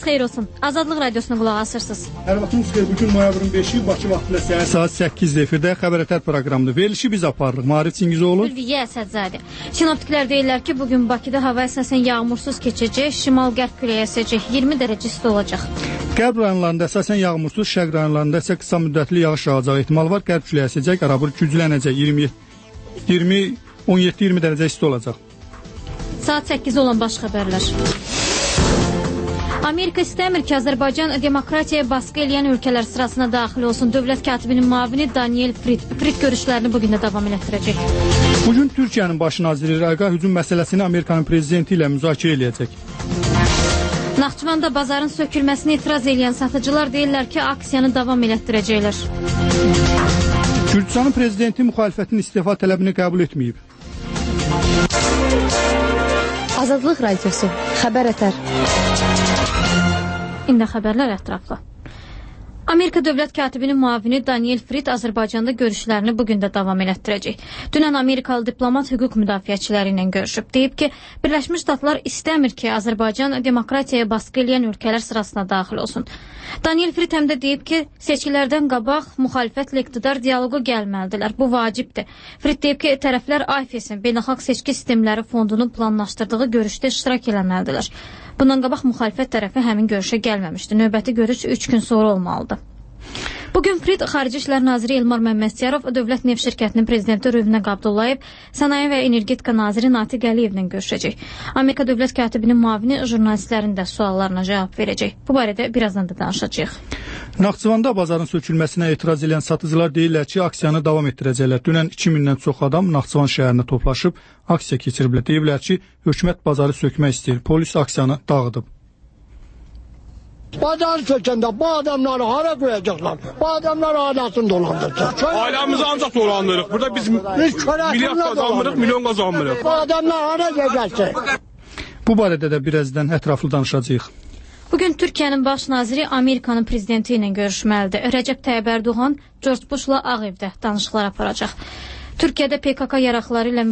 xeyir olsun. Azadlıq radiosuna qulaq asırsınız. Hər vaxtınız xeyir. Bugün noyabrın 5-i Bakı vaxtı ilə səhər saat 8-də efirdə Xəbər Ətər proqramıdır. Verilişi biz aparırıq. Maarif Çingizoğlu. Ülviyə Əsədzadə. Sinoptiklər deyirlər ki, bugün Bakıda hava əsasən yağmursuz keçəcək, şimal-qərb küləyi əsəcək, 20 dərəcə isti olacaq. Qərb rayonlarında əsasən yağmursuz, şərq rayonlarında isə qısa müddətli yağış yağacağı ehtimal var. Qərb küləyi əsəcək, arabir güclənəcək, 17-20 dərəcə isti olacaq. Saat 8 olan baş xəbərlər. Amerika istəmir ki, Azərbaycan demokratiyaya baskı eləyən ölkələr sırasına daxil olsun. Dövlət katibinin müavini Daniel Fried görüşlərini bugün də davam elətdirəcək. Bugün Türkiyənin baş naziri Rəqa hücum məsələsini Amerikanın prezidenti ilə müzakirə eləyəcək. Naxçıvanda bazarın sökülməsini etiraz eləyən satıcılar deyirlər ki, aksiyanı davam elətdirəcəklər. Gürcüstanın prezidenti müxalifətin istefa tələbini qəbul etməyib. Azadlıq radiosu, Xəbər Ətər. İndi xəbərlər ətraflı. Amerika dövlət katibinin müavini Daniel Fried Azərbaycanda görüşlərini bugün də davam elətdirəcək. Dünən Amerikalı diplomat hüquq müdafiəçiləri ilə görüşüb. Deyib ki, Birləşmiş Ştatlar istəmir ki, Azərbaycan demokratiyaya baskı eləyən ölkələr sırasına daxil olsun. Daniel Fried həm də deyib ki, seçkilərdən qabaq müxalifətlə iqtidar dialoqa gəlməlidirlər. Bu vacibdir. Fried deyib ki, tərəflər AIFES-in Beynəlxalq Seçki Sistemləri Fondunun planlaşdırdığı görüşdə iştirak eləməlidirlər. Bundan qabaq müxalifət tərəfi həmin görüşə gəlməmişdi. Növbəti görüş 3 gün sonra olmalıdır. Bugün Fried Xarici İşlər Naziri Elmar Məmmədçiyarov, Dövlət Neft Şirkətinin prezidenti Rövnəq Abdullayev, Sənaye və Energetika Naziri Natiq Əliyevlə görüşəcək. Amerika dövlət katibinin müavini jurnalistlərin də suallarına cavab verəcək. Bu barədə birazdan da danışacağıq. Naxçıvanda bazarın sökülməsinə etiraz edən satıcılar deyirlər ki, aksiyanı davam etdirəcəklər. Dünən 2000-dən çox adam Naxçıvan şəhərində toplaşıb aksiya keçiriblər. Deyiblər ki, hökumət bazarı sökmək istəyir. Polis aksiyanı dağıdıb. Bazar sökəndə bu adamları hara qoyacaqlar? Bu adamlar ailəsini dolandıracaq. Ailemizi ancaq dolandırırıq. Burada biz milyard kazanmırıq, milyon kazanmırıq. Bu adamlar hara gedəcək? Bu barədə də birazdan ətraflı danışacağıq. Bugün Türkiyənin baş naziri Amerikanın prezidenti ilə görüşməlidir. Rəcəb Tayyib Ərdoğan George Bushla Ağ Evdə danışıqlar aparacaq. Türkiyə PKK yaraqları ilə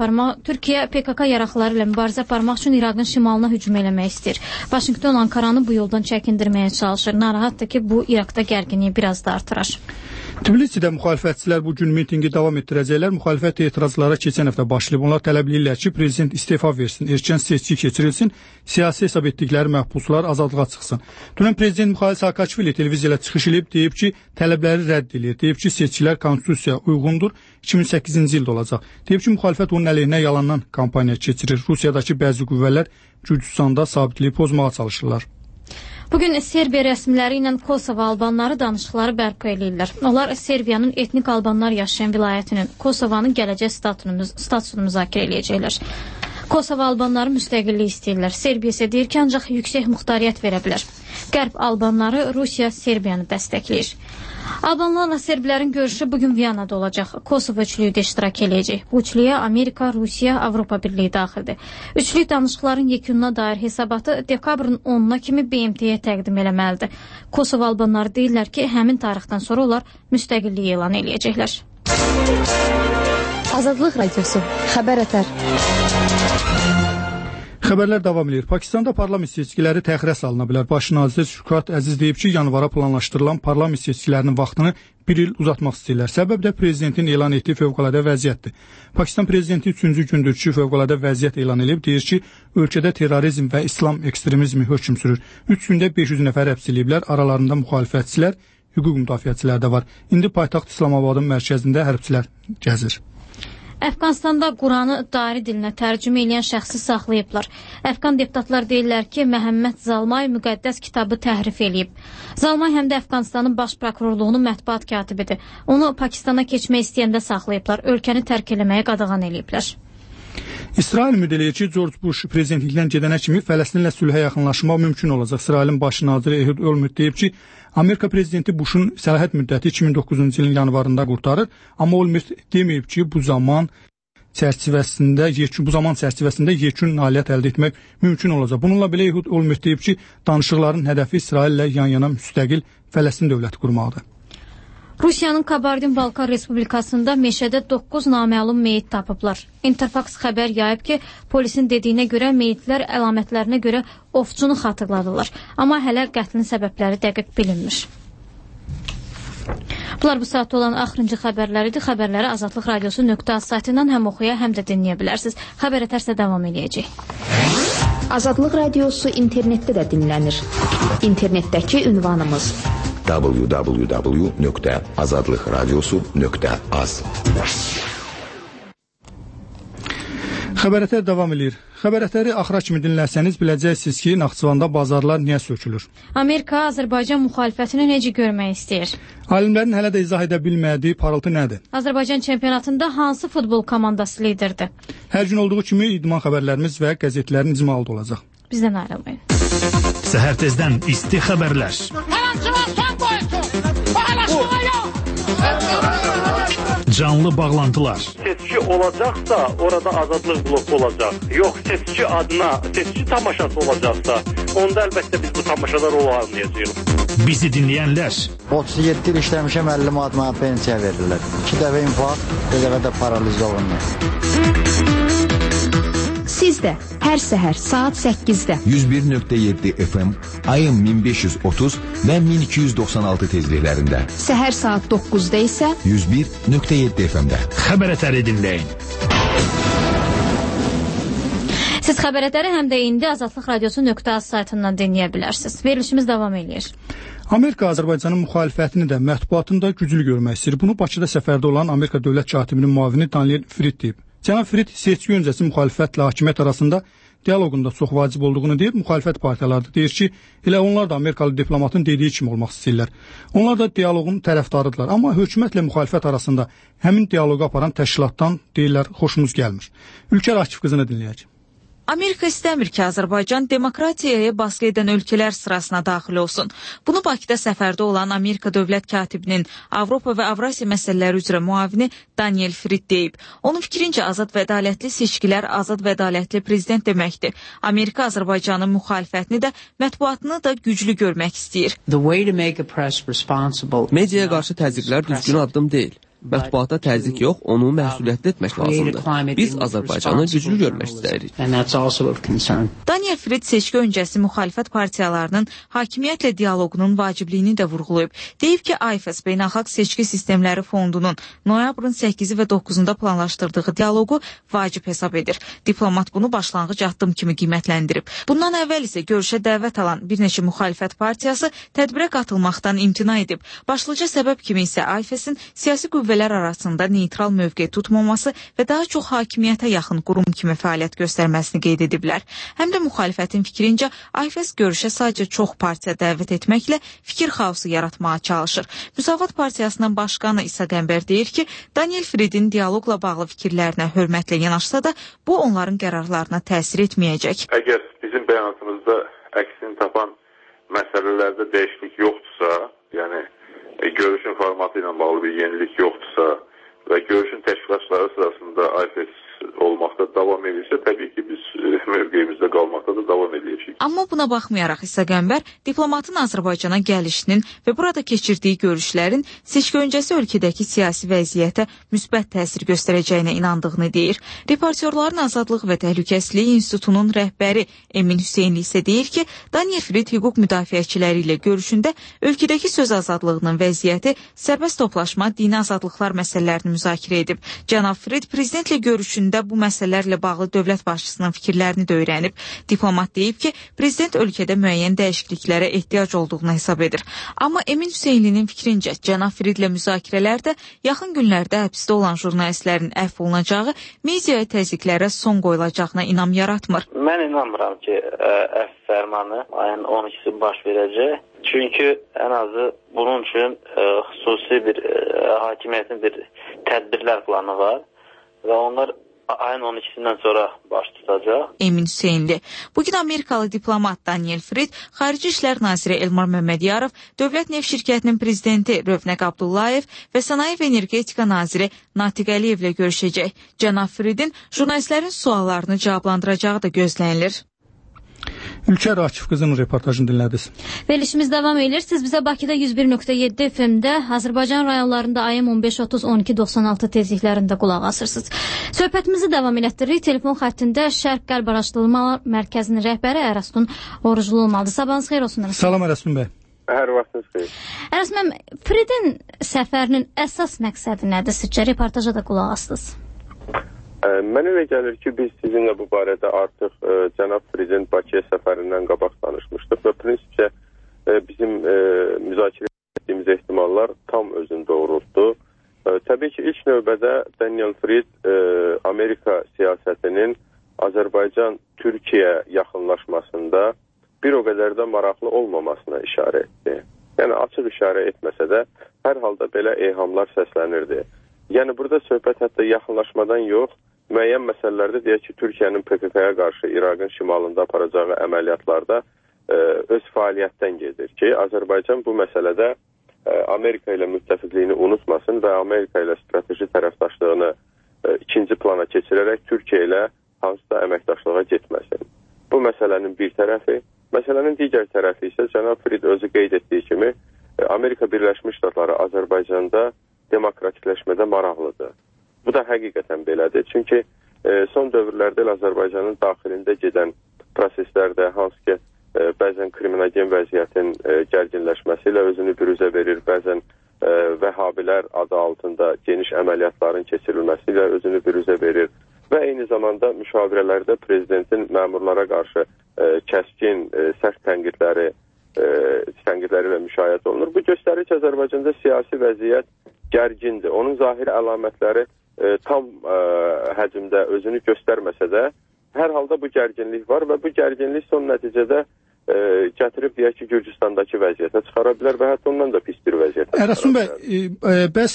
mübarizə aparmaq üçün İraqın şimalına hücum eləmək istəyir. Vaşinqton Ankaranı bu yoldan çəkindirməyə çalışır. Narahatdır ki, bu İraqda gərginliyi biraz da artırar. Tbilisidə müxalifətçilər bu gün mitingi davam etdirəcəklər. Müxalifət etirazlara keçən həftə başlayıb. Onlar tələb edirlər ki, prezident istefa versin, erkən seçki keçirilsin, siyasi hesab etdikləri məhbuslar azadlığa çıxsın. Dünən prezident Mikhail Saakashvili televiziyada çıxış edib, deyib ki, tələbləri rədd edir. Deyib ki, seçkilər konstitusiyaya uyğundur, 2008-ci ildə olacaq. Deyib ki, müxalifət onun əleyhinə yalandan kampaniya keçirir. Rusiyadakı bəzi qüvvələr Gürcüstanda sabitliyi pozmağa çalışırlar. Bugün Serbiya rəsmiləri ilə Kosova albanları danışıqları bərpa edirlər. Onlar Serbiyanın etnik albanlar yaşayan vilayətinin Kosovanın gələcək statusunu müzakirə edəcəklər. Kosova albanları müstəqillik istəyirlər. Serbiya isə deyir ki, ancaq yüksək muxtariyyət verə bilər. Qərb albanları Rusiya Serbiyanı dəstəkləyir. Albanlarla serblərin görüşü bugün Viyanada olacaq. Kosova üçlüyü də iştirak edəcək. Bu üçlüyə Amerika, Rusiya, Avropa Birliyi daxildir. Üçlük danışıqların yekununa dair hesabatı dekabrın 10-na kimi BMT-yə təqdim eləməlidir. Kosova albanları deyirlər ki, həmin tarixdən sonra onlar müstəqilliyi elan eləyəcəklər. Azadlıq radiosu, Xəbər Ətər. Xəbərlər davam edir. Pakistanda parlament seçkiləri təxirə salına bilər. Baş nazir Şükat Əziz deyib ki, yanvara planlaşdırılan parlament seçkilərinin vaxtını bir il uzatmaq istəyirlər. Səbəb də prezidentin elan etdiyi fövqəladə vəziyyətdir. Pakistan prezidenti 3-cü gündür ki, fövqəladə vəziyyət elan edib, deyir ki, ölkədə terrorizm və İslam ekstremizmi hökm sürür. 3 gündə 500 nəfər həbs ediblər, aralarında müxalifətçilər, hüquq müdafiəçilər də var. İndi paytaxt İslamabadın mərkəzində hərbçilər gəzir. Əfqanistanda Quranı dairi dilinə tərcümə edən şəxsi saxlayıblar. Əfqan deputatlar deyirlər ki, Məhəmməd Zalmay müqəddəs kitabı təhrif eləyib. Zalmay həm də Əfqanistanın baş prokurorluğunun mətbuat katibidir. Onu Pakistana keçmək istəyəndə saxlayıblar. Ölkəni tərk eləməyə qadağan eləyiblər. İsrail müdəliyyəçi George Bush prezidentlikdən gedənə kimi Fələstinlə sülhə yaxınlaşmaq mümkün olacaq. İsrailin baş naziri Ehud Olmert deyib ki, Amerika prezidenti Bush'un səlahiyyət müddəti 2009-cu ilin yanvarında qurtarır, amma Olmert deməyib ki, bu zaman çərçivəsində yekun nailiyyət əldə etmək mümkün olacaq. Bununla belə Ehud Olmert deyib ki, danışıqların hədəfi İsraillə yan-yana müstəqil Fələstin dövləti qurmaqdır. Rusiyanın Kabardin-Balkar Respublikasında meşədə 9 naməlum meyit tapıblar. Interfax xəbər yayıb ki, polisin dediyinə görə meyitlər əlamətlərinə görə ovçunu xatırladırlar. Amma hələ qətlin səbəbləri dəqiq bilinmir. Bunlar bu saatda olan axırıncı xəbərləridir. Xəbərləri Azadlıq Radiosu.az saytından həm oxuya, həm də dinləyə bilərsiniz. Xəbər ətərsə davam edəcək. Azadlıq Radiosu internetdə də dinlənir. İnternetdəki ünvanımız www.azadlıqradiosu.az. Xəbərətər davam edir. Xəbərətəri axıra kimi dinlərsəniz biləcəksiniz ki, Naxçıvanda bazarlar niyə sökülür? Amerika Azərbaycan müxalifətini necə görmək istəyir? Alimlərin hələ də izah edə bilmədiyi parıltı nədir? Azərbaycan çempionatında hansı futbol komandası liderdir? Hər gün olduğu kimi idman xəbərlərimiz və qəzetlərin icmalıda olacaq. Bizdən ayrılmayın. Səhər tezdən isti xəbərlər. Canlı bağlantılar. Seçki olacaqsa orada azadlıq bloku olacaq. Yox, seçki adına seçki tamaşası olacaqsa onda əlbəttə biz bu tamaşada rol almayacağıq. Bizi dinləyənlər. 37 il işləmişəm, 50 manat mənə pensiya verirlər. 2 dəfə infarkt, bir dəfə də paraliz olunur. Siz də hər səhər saat 8-də 101.7 FM, ayın 1530 və 1296 tezliklərində. Səhər saat 9-da isə 101.7 FM-də. Xəbər ətəri dinləyin. Siz xəbər ətəri həm də indi Azadlıq Radiosu.az saytından dinləyə bilərsiniz. Verilişimiz davam edir. Amerika Azərbaycanın müxalifətini də mətbuatında güclü görmək istəyir. Bunu Bakıda səfərdə olan Amerika dövlət katibinin müavini Daniel Frit deyib. Cənab Frit seçki öncəsi müxalifətlə hakimiyyət arasında dialoqunda çox vacib olduğunu deyib, müxalifət partiyaları da deyir ki, elə onlar da Amerikalı diplomatın dediyi kimi olmaq istəyirlər. Onlar da dialoqun tərəfdarıdırlar, amma hökumətlə müxalifət arasında həmin dialoqu aparan təşkilatdan deyirlər, xoşumuz gəlmir. Ülkər Akif qızını dinləyək. Amerika istəmir ki, Azərbaycan demokratiyaya baskı edən ölkələr sırasına daxil olsun. Bunu Bakıda səfərdə olan Amerika dövlət katibinin Avropa və Avrasiya məsələləri üzrə müavini Daniel Frit deyib. Onun fikrincə azad və ədalətli seçkilər azad və ədalətli prezident deməkdir. Amerika Azərbaycanın müxalifətini də, mətbuatını da güclü görmək istəyir. Mediaya qarşı təzyiqlər düzgün addım deyil. Mətbuata təzyiq yox, onu məsuliyyətli etmək lazımdır. Biz Azərbaycanı güclü görmək istəyirik. Daniel Frit seçki öncəsi müxalifət partiyalarının hakimiyyətlə dialoqunun vacibliyini də vurğulayıb. Deyib ki, AIFES Beynəlxalq Seçki Sistemləri Fondunun noyabrın 8-i və 9-unda planlaşdırdığı dialoqu vacib hesab edir. Diplomat bunu başlanğıc addım kimi qiymətləndirib. Bundan əvvəl isə görüşə dəvət alan bir neçə müxalifət partiyası tədbirə qatılmaqdan imtina edib. Başlıca səbəb kimi isə AIFES-in siyasi qüvvələr arasında neytral mövqe tutmaması və daha çox hakimiyyətə yaxın qurum kimi fəaliyyət göstərməsini qeyd ediblər. Həm də müxalifətin fikrincə AIFES görüşə sadəcə çox partiya dəvət etməklə fikir xaosu yaratmağa çalışır. Müsavat Partiyasının başqanı İsa Qəmbər deyir ki, Daniel Fridin dialoqla bağlı fikirlərinə hörmətlə yanaşsa da, bu onların qərarlarına təsir etməyəcək. Əgər bizim bəyanatımızda əksini tapan məsələlərdə dəyişiklik yoxdursa, yəni görüşün formatı ilə bağlı bir yenilik yoxdursa və görüşün təşkilatçıları sırasında AIFES olmaqda davam edirsə, təbii ki, biz mövqeyimizdə qalmaqda da davam edəcəyik. Amma buna baxmayaraq İsa Qəmbər diplomatın Azərbaycana gəlişinin və burada keçirdiyi görüşlərin seçki öncəsi ölkədəki siyasi vəziyyətə müsbət təsir göstərəcəyinə inandığını deyir. Reportyorların Azadlıq və Təhlükəsizlik İnstitutunun rəhbəri Emin Hüseynli isə deyir ki, Daniel Frit hüquq müdafiəçiləri ilə görüşündə ölkədəki söz azadlığının vəziyyəti, sərbəst toplaşma, dini azadlıqlar məsələlərini müzakirə edib. Cənab Frit prezidentlə görüşündə bu məsələlərlə bağlı dövlət başçısının fikirlərini də öyrənib. Diplomat deyib ki, prezident ölkədə müəyyən dəyişikliklərə ehtiyac olduğunu hesab edir. Amma Emin Hüseynlinin fikrincə, cənab Fridlə müzakirələrdə yaxın günlərdə həbsdə olan jurnalistlərin əfv olunacağı, mediaya təzyiqlərə son qoyulacağına inam yaratmır. Mən inanmıram ki, əfv fərmanı ayın 12-si baş verəcək. Çünki ən azı bunun üçün xüsusi bir hakimiyyətin bir tədbirlər planı var və onlar ayın 12-sindən sonra baş tutacaq. Emin Hüseynli. Bugün Amerikalı diplomat Daniel Frit, Xarici İşlər Naziri Elmar Məmmədiyarov, Dövlət Neft Şirkətinin prezidenti Rövnəq Abdullayev və Sənaye və Energetika Naziri Natiq Əliyevlə görüşəcək. Cənab Fridin jurnalistlərin suallarını cavablandıracağı da gözlənilir. Ülker Akif qızının reportajını dinlədiniz. Verilişimiz davam edir. Siz bizə Bakıda 101.7 FM-də Azərbaycan rayonlarında ayım 15-30-12-96 tezliklərində qulaq asırsınız. Söhbətimizi davam elətdiririk. Telefon xəttində Şərq-Qərb Araşdırma Mərkəzinin rəhbəri Ərəstun Oruclu olmalıdır. Sabahınız xeyir olsun. Salam Ərəstun bəy. Hər vaxtınız xeyir. Ərəstun, Fridin səfərinin əsas məqsədi nədir sizcə? Reportaja da qulaq asdınız. Mənə elə gəlir ki, biz sizinlə bu barədə artıq cənab Fridin Bakıya səfərindən qabaq danışmışdıq və prinsipcə bizim müzakirə etdiyimiz ehtimallar tam özünü doğrultdu. Təbii ki, ilk növbədə Daniel Frid Amerika siyasətinin Azərbaycan-Türkiyə yaxınlaşmasında bir o qədər də maraqlı olmamasına işarə etdi. Yəni açıq işarə etməsə də hər halda belə eyhamlar səslənirdi. Yəni burada söhbət hətta yaxınlaşmadan yox, müəyyən məsələlərdə deyək ki, Türkiyənin PKK-ya qarşı İraqın şimalında aparacağı əməliyyatlarda öz fəaliyyətdən gedir ki, Azərbaycan bu məsələdə Amerika ilə müttəfiqliyini unutmasın və Amerika ilə strateji tərəfdaşlığını ikinci plana keçirərək Türkiyə ilə hansısa əməkdaşlığa getməsin. Bu məsələnin bir tərəfi. Məsələnin digər tərəfi isə cənab Frid özü qeyd etdiyi kimi Amerika Birləşmiş Ştatları Azərbaycanda demokratikləşmədə maraqlıdır. Bu da həqiqətən belədir. Çünki son dövrlərdə Azərbaycanın daxilində gedən proseslərdə hansı ki, bəzən kriminogen vəziyyətin gərginləşməsi ilə özünü büruzə verir, bəzən vəhabilər adı altında geniş əməliyyatların keçirilməsi ilə özünü büruzə verir və eyni zamanda müşavirələrdə prezidentin məmurlara qarşı kəskin, sərt tənqidləri ilə müşahidə olunur. Bu göstərir ki, Azərbaycanda siyasi vəziyyət gərgindir. Onun zahiri əlamətləri tam həcmdə özünü göstərməsə də, hər halda bu gərginlik var və bu gərginlik son nəticədə gətirib deyək ki, Gürcüstandakı vəziyyətə çıxara bilər və hətta ondan da pis bir vəziyyətə çıxara bilər. Ərəstun bəy, bəs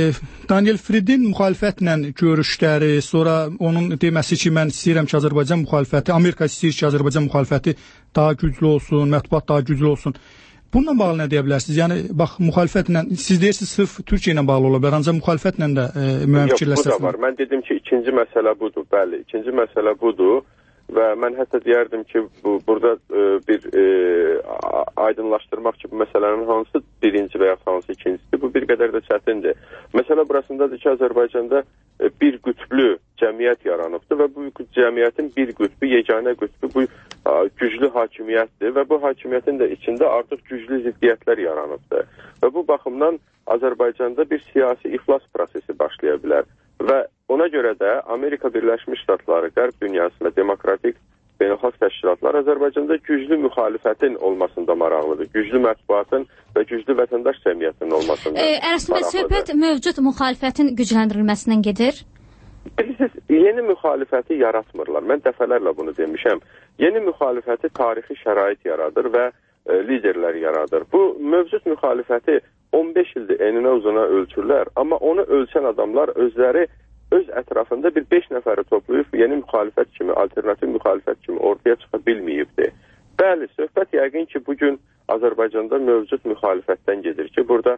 Daniel Fridin müxalifətlə görüşləri, sonra onun deməsi ki, mən istəyirəm ki, Azərbaycan müxalifəti, Amerika istəyir ki, Azərbaycan müxalifəti daha güclü olsun, mətbuat daha güclü olsun. Bununla bağlı nə deyə bilərsiniz? Yəni, bax, müxalifətlə, siz deyirsiniz, sırf Türkiyə ilə bağlı ola bilər, ancaq müxalifətlə də müəyyən fikirləşsəsiniz. Yox, bu da var. Mən dedim ki, ikinci məsələ budur, bəli, ikinci məsələ budur və mən hətta deyərdim ki, burada bir aydınlaşdırmaq ki, bu məsələnin hansı birinci və ya hansı ikincisi, bu bir qədər də çətindir. Məsələ burasındadır ki, Azərbaycanda bir qütblü cəmiyyət yaranıbdır və bu cəmiyyətin bir qütbü, yeganə qütbü bu güclü hakimiyyətdir və bu hakimiyyətin də içində artıq güclü ziddiyyətlər yaranıbdır. Və bu baxımdan Azərbaycanda bir siyasi iflas prosesi başlaya bilər və ona görə də Amerika Birləşmiş Ştatları, Qərb dünyasında demokratik beynəlxalq təşkilatlar Azərbaycanda güclü müxalifətin olmasında maraqlıdır. Güclü mətbuatın və güclü vətəndaş cəmiyyətinin olmasında maraqlıdır. Ərəstun, söhbət mövcud müxalifətin gücləndirilməsindən gedir? Bilirsiniz, yeni müxalifəti yaratmırlar. Mən dəfələrlə bunu demişəm. Yeni müxalifəti tarixi şərait yaradır və liderlər yaradır. Bu mövcud müxalifəti 15 ildir eninə uzuna ölçürlər, amma onu ölçən adamlar özləri öz ətrafında bir 5 nəfəri toplayıb yeni müxalifət kimi, alternativ müxalifət kimi ortaya çıxa bilməyibdir. Bəli, söhbət yəqin ki, bugün Azərbaycanda mövcud müxalifətdən gedir ki, burada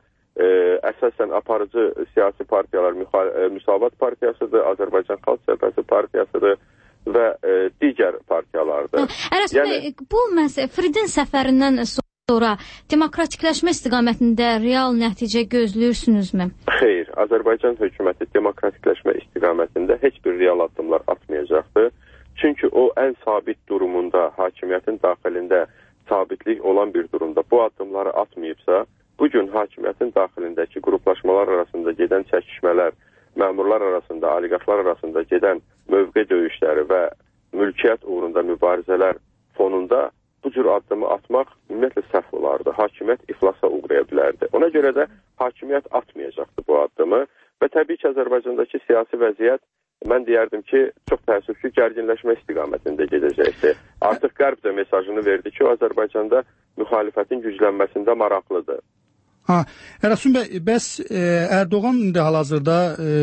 əsasən aparıcı siyasi partiyalar Müsavat Partiyasıdır, Azərbaycan Xalq Cəbhəsi Partiyasıdır və digər partiyalardır. Ərəstun, bu Fridin səfərindən sonra demokratikləşmə istiqamətində real nəticə gözləyirsünüzmü? Xeyr, Azərbaycan hökuməti demokratikləşmə istiqamətində heç bir real addımlar atmayacaqdır. Çünki o ən sabit durumunda, hakimiyyətin daxilində sabitlik olan bir durumda bu addımları atmayıbsa, bugün hakimiyyətin daxilindəki qruplaşmalar arasında gedən çəkişmələr, məmurlar arasında, oliqarxlar arasında gedən mövqe döyüşləri və mülkiyyət uğrunda mübarizələr fonunda bu cür addımı atmaq ümumiyyətlə səhv olardı. Hakimiyyət iflasa uğraya bilərdi. Ona görə də hakimiyyət atmayacaqdı bu addımı və təbii ki, Azərbaycandakı siyasi vəziyyət, mən deyərdim ki, çox təəssüf ki, gərginləşmə istiqamətində gedəcəkdir. Artıq Qərb də mesajını verdi ki, o Azərbaycanda müxalifətin güclənməsində maraqlıdır. Ərəstun bəy, bəs Ərdoğan indi hal-hazırda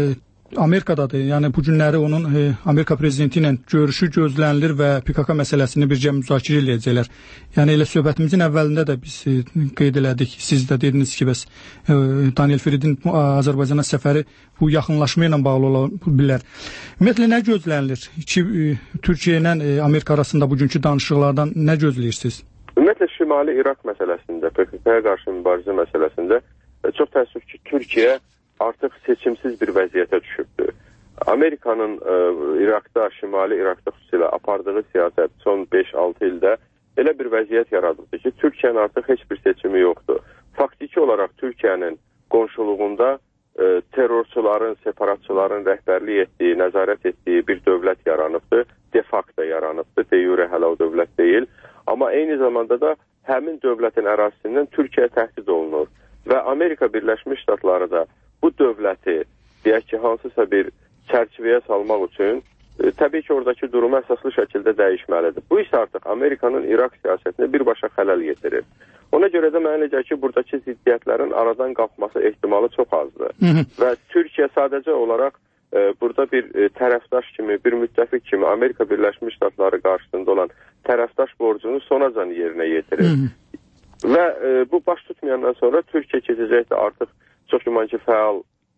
Amerikadadır. Yəni bu günləri onun Amerika prezidenti ilə görüşü gözlənilir və PKK məsələsini bircə müzakirə edəcəklər. Yəni elə söhbətimizin əvvəlində də biz qeyd elədik. Siz də dediniz ki, bəs Daniel Fridin Azərbaycana səfəri bu yaxınlaşma ilə bağlı ola bilər. Ümumiyyətlə nə gözlənilir? Türkiyə ilə Amerika arasında bugünkü danışıqlardan nə gözləyirsiniz? Ümumiyyətlə Şimali İraq məsələsində, PKK-ya qarşı mübarizə məsələsində çox təəssüf ki, Türkiyə artıq seçimsiz bir vəziyyətə düşübdür. Amerikanın İraqda, Şimali İraqda xüsusilə apardığı siyasət son 5-6 ildə elə bir vəziyyət yaradıldı ki, Türkiyənin artıq heç bir seçimi yoxdur. Faktiki olaraq Türkiyənin qonşuluğunda terrorçuların, separatçıların rəhbərlik etdiyi, nəzarət etdiyi bir dövlət yaranıbdır. De facto yaranıbdır, de jure hələ o dövlət deyil. Amma eyni zamanda da həmin dövlətin ərazisindən Türkiyə təhdid olunur. Və Amerika Birləşmiş Ştatları da bu dövləti, deyək ki, hansısa bir çərçivəyə salmaq üçün təbii ki, oradakı durumu əsaslı şəkildə dəyişməlidir. Bu isə artıq Amerikanın İraq siyasətinə birbaşa xələl getirir. Ona görə də mənə gəlir ki, buradakı ziddiyyətlərin aradan qalxması ehtimalı çox azdır. Və Türkiyə sadəcə olaraq burada bir tərəfdaş kimi, bir müttəfiq kimi Amerika Birləşmiş Ştatları qarşısında olan tərəfdaş borcunu sonacan yerinə yetirir. Və bu baş tutmayandan sonra Türkiyə keçəcəkdir artıq çox güman ki, fəal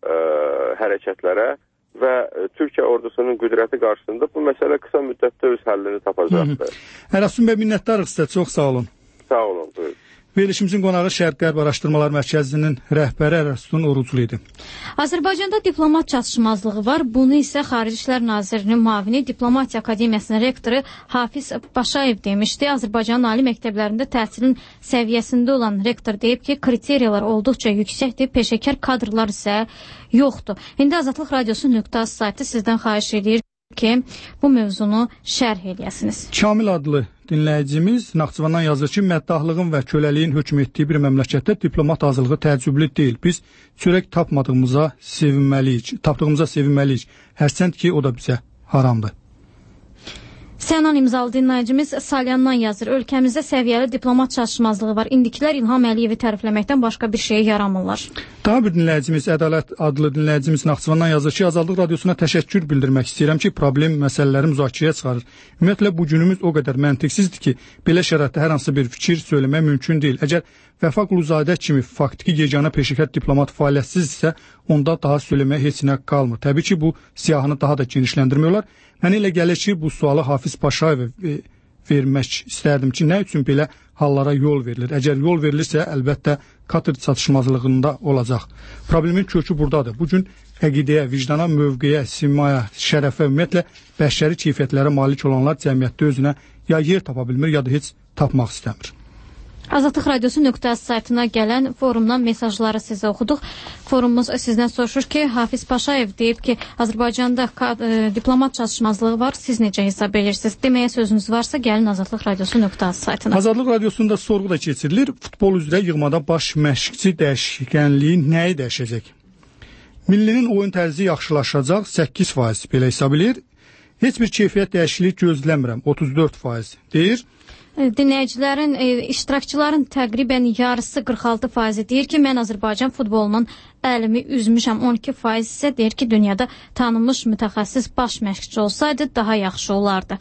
hərəkətlərə və Türkiyə ordusunun qüdrəti qarşısında bu məsələ qısa müddətdə öz həllini tapacaqdır. Ərəsun bəy, minnətdarıq sizə, çox sağ olun. Sağ olun, buyurun. Verilişimizin qonağı Şərq-Qərb Araşdırmalar Mərkəzinin rəhbəri Ərəsun Oruclu idi. Azərbaycanda diplomat çatışmazlığı var. Bunu isə Xarici İşlər Nazirinin müavini Diplomatiya Akademiyasının rektoru Hafiz Paşayev demişdi. Azərbaycanın ali məktəblərində təhsilin səviyyəsində olan rektor deyib ki, kriteriyalar olduqca yüksəkdir, peşəkar kadrlar isə yoxdur. İndi Azadlıq Radiosu.az saytı sizdən xahiş edir ki, bu mövzunu şərh eləyəsiniz. Kamil adlı dinləyicimiz Naxçıvandan yazır ki, məddahlığın və köləliyin hökm etdiyi bir məmləkətdə diplomat azlığı təəccüblü deyil. Biz çörək tapmadığımıza sevinməliyik, tapdığımıza sevinməliyik. Hərçənd ki, o da bizə haramdır. Sənan imzalı dinləyicimiz Salyandan yazır. Ölkəmizdə səviyyəli diplomat çatışmazlığı var. İndikilər İlham Əliyevi tərifləməkdən başqa bir şeyə yaramırlar. Daha bir dinləyicimiz, Ədalət adlı dinləyicimiz Naxçıvandan yazır ki, Azadlıq Radiosuna təşəkkür bildirmək istəyirəm ki, problem məsələləri müzakirəyə çıxarır. Ümumiyyətlə, bu günümüz o qədər məntiqsizdir ki, belə şəraitdə hər hansı bir fikir söyləmək mümkün deyil. Əgər Vəfa Quluzadə kimi faktiki yeganə peşəkar diplomat fəaliyyətsizdirsə, onda daha söyləməyə heç nə qalmır. Təbii ki, bu siyahını daha da genişləndirmiyorlar. Mənə elə gəlir ki, bu sualı Hafiz Paşayevə vermək istərdim ki, nə üçün belə hallara yol verilir? Əgər yol verilirsə, əlbəttə katır çatışmazlığında olacaq. Problemin kökü buradadır. Bugün əqidəyə, vicdana, mövqeyə, simaya, şərəfə, ümumiyyətlə bəşəri keyfiyyətlərə malik olanlar cəmiyyətdə özünə ya yer tapa bilmir, ya da heç tapmaq istəmir. Azadlıq Radiosu.az saytına gələn forumdan mesajları sizə oxuduq. Forumumuz sizdən soruşur ki, Hafiz Paşayev deyib ki, Azərbaycanda diplomat çatışmazlığı var. Siz necə hesab edirsiniz? Deməyə sözünüz varsa, gəlin Azadlıq Radiosu.az saytına. Azadlıq Radiosunda sorğu da keçirilir. Futbol üzrə yığmada baş məşqçi dəyişkənliyi nəyi dəyişəcək? Millinin oyun tərzi yaxşılaşacaq, 8% belə hesab edir. Heç bir keyfiyyət dəyişikliyi gözləmirəm, 34% deyir. Dinləyicilərin, iştirakçıların təqribən yarısı 46% deyir ki, mən Azərbaycan futbolunun əlimi üzmüşəm, 12% isə deyir ki, dünyada tanınmış mütəxəssis baş məşqçi olsaydı daha yaxşı olardı.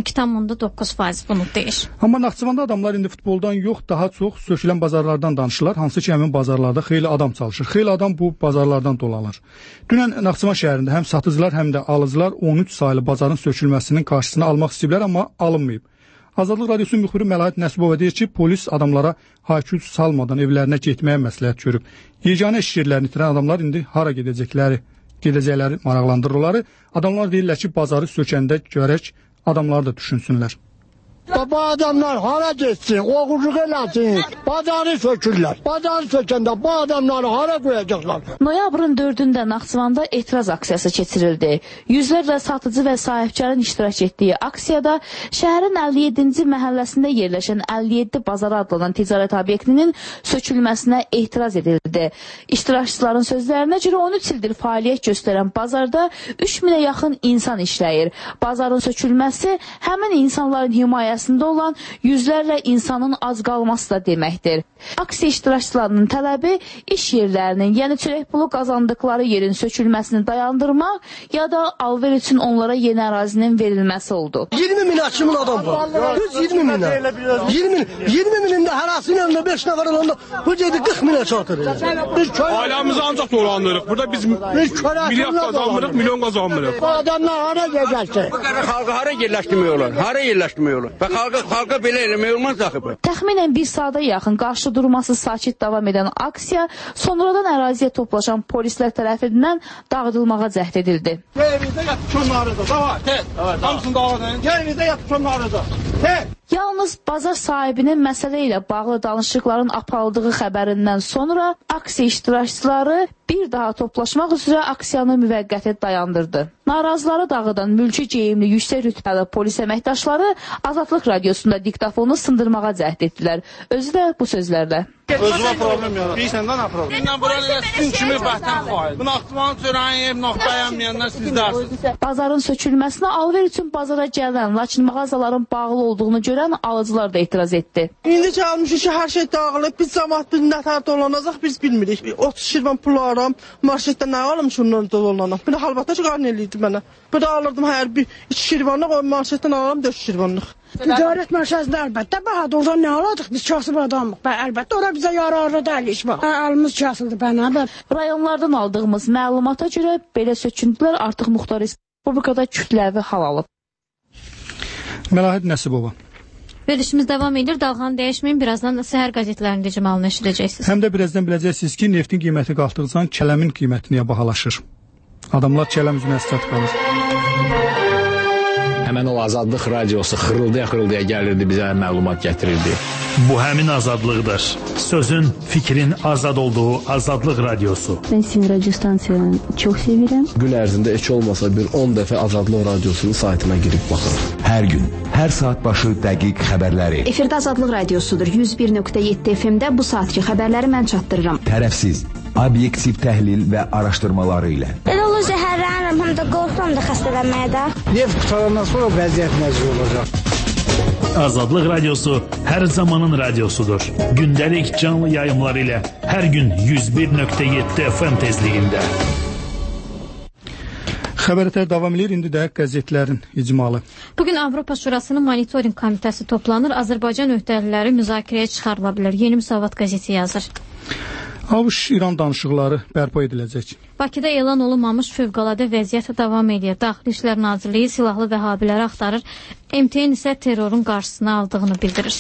12,9% bunu deyir. Amma Naxçıvanda adamlar indi futboldan yox, daha çox sökülən bazarlardan danışırlar. Hansı ki, həmin bazarlarda xeyli adam çalışır. Xeyli adam bu bazarlardan dolanır. Dünən Naxçıvan şəhərində həm satıcılar, həm də alıcılar 13 saylı bazarın sökülməsinin qarşısını almaq istəyiblər, amma alınmayıb. Azadlıq Radiosu müxbiri Məlahət Nəsibova deyir ki, polis adamlara hayküz salmadan evlərinə getməyə məsləhət görüb. Yeganə iş yerlərini itirən adamlar indi hara gedəcəkləri maraqlandırırlar. Adamlar deyirlər ki, bazarı sökəndə görək, adamları da düşünsünlər. Bu adamlar hara geçsin, oğuzluq eləsin, bazarı sökürlər. Bazarı sökəndə bu adamları hara qoyacaqlar? Noyabrın 4-də Naxçıvanda etiraz aksiyası keçirildi. Yüzlərlə satıcı və sahibkarın iştirak etdiyi aksiyada şəhərin 57-ci məhəlləsində yerləşən 57 bazar adlanan ticarət obyektinin sökülməsinə etiraz edildi. İştirakçıların sözlərinə görə 13 ildir fəaliyyət göstərən bazarda 3000-ə yaxın insan işləyir. Bazarın sökülməsi həmin insanların himayəsi içərisində olan yüzlərlə insanın az qalması da deməkdir. Aksiya iştirakçılarının tələbi iş yerlərinin, yəni çörək pulu qazandıqları yerin sökülməsini dayandırmaq ya da alver üçün onlara yeni ərazinin verilməsi oldu. 20 min açımın adam var. Düz 20 minə. 20 minin də hərəsinin önündə 5 nəfər olanda bu cedi 40 minə çatır. Ailemizi ancak dolandırırıq. Burada biz milyar kazanmırıq, milyon kazanmırıq. Bu adamlar hara gedəcək? Bu qədər xalqı hara yerləşdirmiyorlar? Hara yerləşdirmiyorlar? Və xalqa belə eləmək olmaz axı bu. Təxminən bir saata yaxın qarşı durması sakit davam edən aksiya sonradan əraziyə toplaşan polislər tərəfindən dağıdılmağa cəhd edildi. Yerimizdə yatıb onları da. Davay, tez. Hamısını dağıdın. Yerimizdə yatıb onları da. Tez. Yalnız bazar sahibinin məsələ ilə bağlı danışıqların aparıldığı xəbərindən sonra aksiya iştirakçıları bir daha toplaşmaq üzrə aksiyanı müvəqqəti dayandırdı. Narazıları dağıdan mülki geyimli yüksək rütbəli polis əməkdaşları Azadlıq Radiosunda diktafonu sındırmağa cəhd etdilər. Özü də bu sözlərlə. Özümə problem yaratır. Bilirsən də nə problem? Məndən bura elə sizin kimi vətən xahir. Bu Naxçıvan çörəyin ev dayanmayanlar sizdərsiniz. Bazarın sökülməsinə alver üçün bazara gələn, lakin mağazaların bağlı olduğunu görən alıcılar da etiraz etdi. İndi gəlmişik ki, hər şey dağılıb. Biz cəmaət bir nətər dolanacaq, biz bilmirik. 30 şirvan pul aram, marşetdə nə alım şundan dolanam. Bir də halbata çıxarın eləyirdi mənə. Bir də alırdım hər bir 2 şirvanlıq, o marşetdən alalım 4 şirvanlıq. Ticarət mərkəzində əlbəttə bahadır. Oradan nə alacaq? Biz kasıb adamıq. Əlbəttə ora bizə yararlı deyil iş var. Əlimiz kasıldı bənə. Rayonlardan aldığımız məlumata görə belə söküntülər artıq Muxtar Respublikada kütləvi hal alıb. Məlahət Nəsibova. Verilişimiz davam edir. Dalğanı dəyişməyin. Birazdan səhər qəzetlərinin icmalını eşidəcəksiniz. Həm də birazdan biləcəksiniz ki, neftin qiyməti qalxdıqca kələmin qiyməti niyə bahalaşır? Adamlar kələm üzünə əsas qalır. Həmən o Azadlıq Radiosu xırıldaya gəlirdi, bizə məlumat gətirirdi. Bu həmin azadlıqdır. Sözün, fikrin azad olduğu Azadlıq Radiosu. Ben sizin radyo stansiyanı çok seviyorum. Gün ərzində heç olmasa bir 10 dəfə Azadlıq Radiosunun saytına girib baxırım. Hər gün, hər saat başı dəqiq xəbərləri. Efirdə Azadlıq Radiosudur. 101.7 FM-də bu saatki xəbərləri mən çatdırıram. Tərəfsiz, obyektiv təhlil və araşdırmaları ilə. Elə olur zəhərlənirəm, həm də qorxuram da xəstələnməyə də. Neft qutarandan sonra vəziyyət necə olacaq? Azadlıq Radiosu hər zamanın radiosudur. Gündəlik canlı yayımlar ilə hər gün 101.7 FM tezliyində. Xəbərlər davam edir. İndi də qəzetlərin icmalı. Bugün Avropa Şurasının monitoring komitəsi toplanır. Azərbaycan öhdəlikləri müzakirəyə çıxarıla bilər. Yeni Müsavat qəzeti yazır. ABŞ-İran danışıqları bərpa ediləcək. Bakıda elan olunmamış fövqəladə vəziyyət davam edir. Daxili İşlər Nazirliyi silahlı vəhabiləri axtarır. MTN isə terrorun qarşısını aldığını bildirir.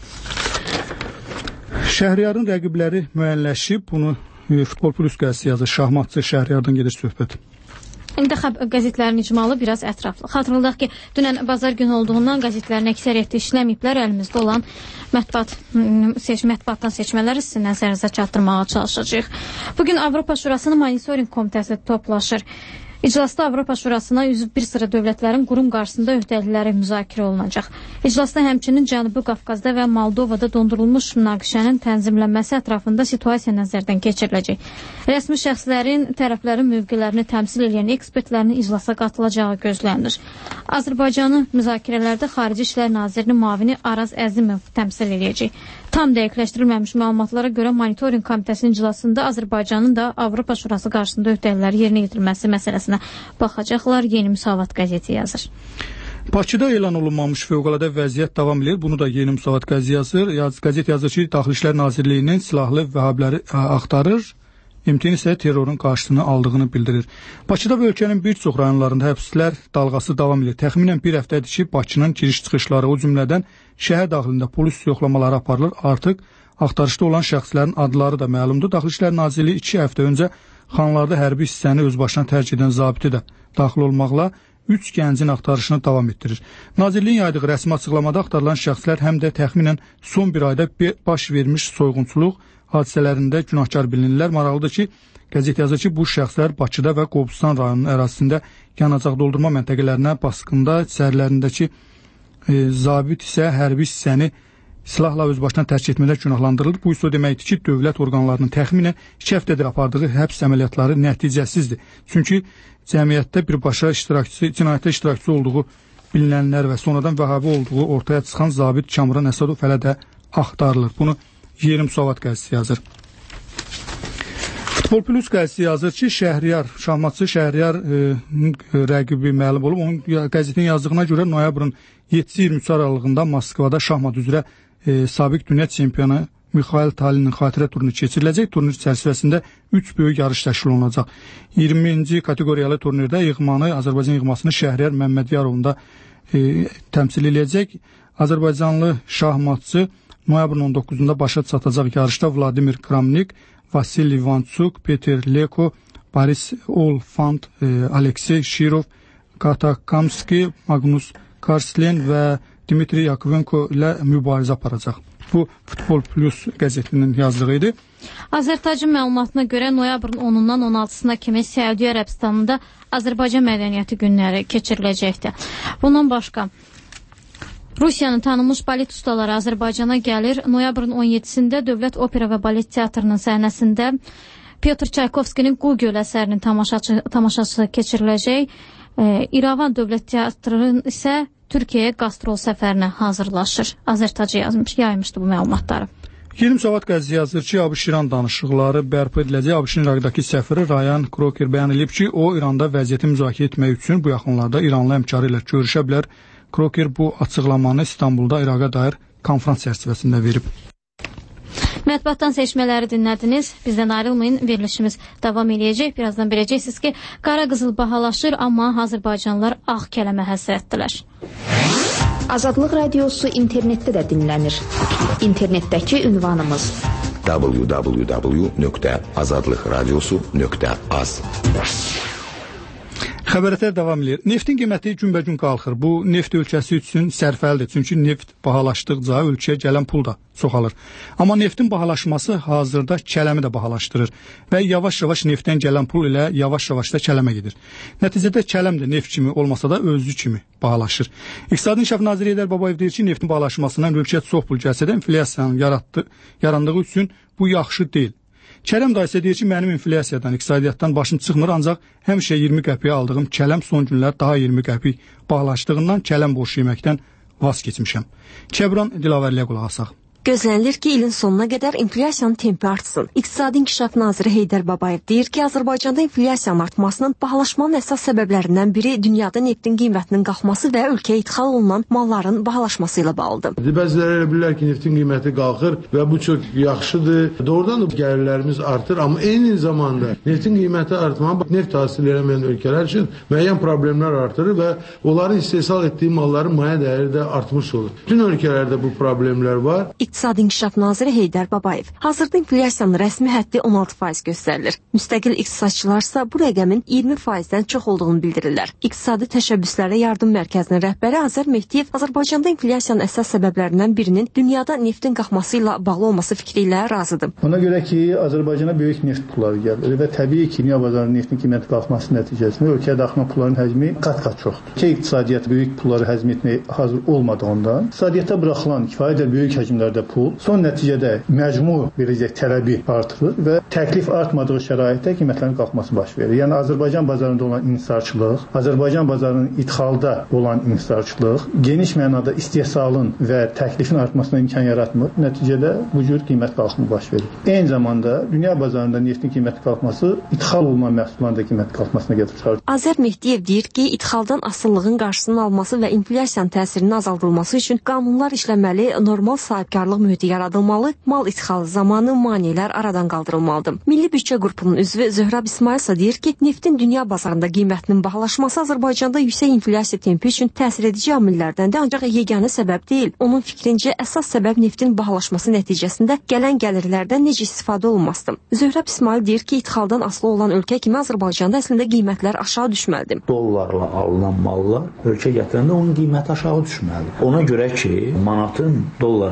Şəhriyarın rəqibləri müəyyənləşib. Bunu Futbol Plus qəzeti yazır. Şahmatçı Şəhriyardan gedir söhbət. İndi qəzetlərin icmalı biraz ətraflı. Xatırladaq ki, dünən bazar günü olduğundan qəzetlərin əksəriyyəti işləməyiblər. Əlimizdə olan mətbuatdan seçmələri sizin nəzərinizə çatdırmağa çalışacağıq. Bugün Avropa Şurasının monitoring komitəsi toplaşır. İclasda Avropa Şurasına üzv bir sıra dövlətlərin qurum qarşısında öhdəlikləri müzakirə olunacaq. İclasda həmçinin Cənubi Qafqazda və Moldovada dondurulmuş münaqişənin tənzimlənməsi ətrafında situasiya nəzərdən keçiriləcək. Rəsmi şəxslərin, tərəflərin mövqelərini təmsil edən ekspertlərin iclasa qatılacağı gözlənilir. Azərbaycanı müzakirələrdə Xarici İşlər Nazirinin müavini Araz Əzimov təmsil edəcək. Tam dəqiqləşdirilməmiş məlumatlara görə monitoring komitəsinin iclasında Azərbaycanın da Avropa Şurası qarşısında öhdəlikləri yerinə yetirilməsi məsələsinə baxacaqlar. Yeni Müsavat qəzeti yazır. Bakıda elan olunmamış fövqəladə vəziyyət davam edir. Bunu da Yeni Müsavat qəzeti yazır. Qəzet yazır ki, Daxili İşlər Nazirliyinin silahlı vəhabiləri axtarır. MTN isə terrorun qarşısını aldığını bildirir. Bakıda və ölkənin bir çox rayonlarında həbslər dalğası davam edir. Təxminən bir həftədir ki, Bakının giriş-çıxışları, o cümlədən şəhər daxilində polis yoxlamaları aparılır. Artıq axtarışda olan şəxslərin adları da məlumdur. Daxili İşlər Nazirliyi 2 həftə öncə xanlarda hərbi hissəni öz başına tərk edən zabiti də daxil olmaqla 3 gəncin axtarışını davam etdirir. Nazirliyin yaydığı rəsmi açıqlamada axtarılan şəxslər həm də təxminən son bir ayda baş vermiş soyğunçuluq hadisələrində günahkar bilinirlər. Maraqlıdır ki, qəzet yazır ki, bu şəxslər Bakıda və Qobustan rayonunun ərazisində yanacaq doldurma məntəqələrinə basqında səhərlərindəki zabit isə hərbi hissəni silahla öz başına tərk etmədə günahlandırılır. Bu isə deməkdir ki, dövlət orqanlarının təxminən 2 həftədir apardığı həbs əməliyyatları nəticəsizdir. Çünki cəmiyyətdə birbaşa cinayətdə iştirakçı olduğu bilinənlər və sonradan vəhabi olduğu ortaya çıxan zabit Kamran Əsədov hələ də axtarılır. Bunu Yerim Savat qəzetəsi yazır. Futbol Plus qəzetəsi yazır ki, şahmatçı Şəhriyar rəqibi məlum olub. Onun qəzetin yazdığına görə noyabrın 7-23 aralığında Moskvada şahmat üzrə sabiq dünya çempionu Mikhail Talinin xatirə turnu keçiriləcək. Turnir çərçivəsində 3 böyük yarış təşkil olunacaq. 20-ci kateqoriyalı turnirdə Azərbaycan yığmasını Şəhriyar Məmmədiyarovun da təmsil edəcək. Azərbaycanlı şahmatçı noyabrın 19-da başa çatacaq yarışda Vladimir Kramnik, Vasiliy Vantsuk, Peter Leko, Boris Olfant, Aleksey Shirov, Katakamski, Magnus Karslen və Dmitri Yakovenko ilə mübarizə aparacaq. Bu Futbol Plus qəzetinin yazdığı idi. Azərtacın məlumatına görə noyabrın 10-dan 16-sına kimi Səudiyyə Ərəbistanında Azərbaycan mədəniyyəti günləri keçiriləcəkdir. Bundan başqa Rusiyanın tanınmış balet ustaları Azərbaycana gəlir. Noyabrın 17-sində Dövlət Opera və Balet Teatrının səhnəsində Pyotr Çaykovskinin Qu Göl əsərinin tamaşası keçiriləcək. İrəvan Dövlət Teatrının isə Türkiyəyə qastrol səfərinə hazırlaşır. Azərtacı yaymışdı bu məlumatları. Yerim Savat qəzetəsi yazır ki, ABŞ-İran danışıqları bərpa ediləcək. ABŞ-ın İraqdakı səfiri Ryan Crocker bəyan edib ki, o İranda vəziyyəti müzakirə etmək üçün bu yaxınlarda İranlı həmkarı ilə görüşə bilər. Crocker bu açıqlamanı İstanbulda İraqa dair konferans çərçivəsində verib. Mətbuatdan seçmələri dinlədiniz. Bizdən ayrılmayın. Verilişimiz davam edəcək. Birazdan biləcəksiniz ki, qara qızıl bahalaşır, amma Azərbaycanlılar ağ kələmə həsrətdilər. Azadlıq radiosu internetdə də dinlənir. İnternetdəki ünvanımız www.azadlıqradiosu.az. Xəbərətlər davam edir. Neftin qiyməti günbəgün qalxır. Bu neft ölkəsi üçün sərfəlidir. Çünki neft bahalaşdıqca ölkəyə gələn pul da çoxalır. Amma neftin bahalaşması hazırda kələmi də bahalaşdırır və yavaş-yavaş neftdən gələn pul ilə yavaş-yavaş da kələmə gedir. Nəticədə kələm də neft kimi olmasa da özü kimi bahalaşır. İqtisadi İnkişaf naziri Heydər Babayev deyir ki, neftin bahalaşmasından ölkəyə çox pul gəlsə də inflyasiyanın yarandığı üçün bu yaxşı deyil. Kələm da isə deyir ki, mənim inflyasiyadan, iqtisadiyyatdan başım çıxmır, ancaq həmişə 20 qəpiyə aldığım kələm son günlər daha 20 qəpik bahalaşdığından kələm boş yeməkdən vaz keçmişəm. Kəbran Dilavərliyə qulaq asaq. Gözlənilir ki, ilin sonuna qədər inflyasiyanın tempi artsın. İqtisadi İnkişaf naziri Heydər Babayev deyir ki, Azərbaycanda inflyasiyanın artmasının bahalaşmanın əsas səbəblərindən biri dünyada neftin qiymətinin qalxması və ölkəyə idxal olunan malların bahalaşması ilə bağlıdır. Bəziləri elə bilirlər ki, neftin qiyməti qalxır və bu çox yaxşıdır. Doğrudan da gəlirlərimiz artır, amma eyni zamanda neftin qiyməti artmağı neft hasil eləməyən ölkələr üçün müəyyən problemlər artırır və onların istehsal etdiyi malların maya dəyəri də artmış olur. Bütün ölkələrdə bu problemlər var. İqtisadi İnkişaf naziri Heydər Babayev. Hazırda inflyasiyanın rəsmi həddi 16% göstərilir. Müstəqil iqtisadçılarsa bu rəqəmin 20%-dən çox olduğunu bildirirlər. İqtisadi təşəbbüslərə yardım mərkəzinin rəhbəri Azər Mehdiyev Azərbaycanda inflyasiyanın əsas səbəblərindən birinin dünyada neftin qalxması ilə bağlı olması fikri ilə razıdır. Ona görə ki, Azərbaycana böyük neft pulları gəlir və təbii ki, dünya bazarında neftin qiyməti qalxması nəticəsində ölkəyə daxil pulların həcmi qat-qat çoxdur. Ki, iqtisadiyyat böyük pulları həzm etməyə hazır olmadığından, iqtisadiyyata buraxılan kifayət böyük həcmlərdə pul son nəticədə məcmu verəcək tələbi artırır və təklif artmadığı şəraitdə qiymətlərin qalxması baş verir. Yəni Azərbaycan bazarında olan inhisarçılıq, Azərbaycan bazarının idxalda olan inhisarçılıq geniş mənada istehsalın və təklifin artmasına imkan yaratmır. Nəticədə bu cür qiymət qalxımı baş verir. Eyni zamanda dünya bazarında neftin qiyməti qalxması idxal olunan məhsulların da qiymət qalxmasına gətirib çıxarır. Azər Mehdiyev deyir ki, idxaldan asılılığın qarşısının alınması və inflyasiyanın təsirinin azaldılması üçün qanunlar işləməli, normal sahibkarlıq mühiti yaradılmalı, mal idxalı zamanı maneələr aradan qaldırılmalıdır. Milli Büdcə qrupunun üzvü Zöhrab İsmail isə deyir ki, neftin dünya bazarında qiymətinin bahalaşması Azərbaycanda yüksək inflyasiya tempi üçün təsir edici amillərdəndir, ancaq yeganə səbəb deyil. Onun fikrincə əsas səbəb neftin bahalaşması nəticəsində gələn gəlirlərdən necə istifadə olunmasıdır. Zöhrab İsmail deyir ki, idxaldan asılı olan ölkə kimi Azərbaycanda əslində qiymətlər aşağı düşməlidir. Dollarla alınan mallar ölkə gətirəndə onun qiyməti aşağı düşməlidir. Ona görə ki, manatın dollara nisbətən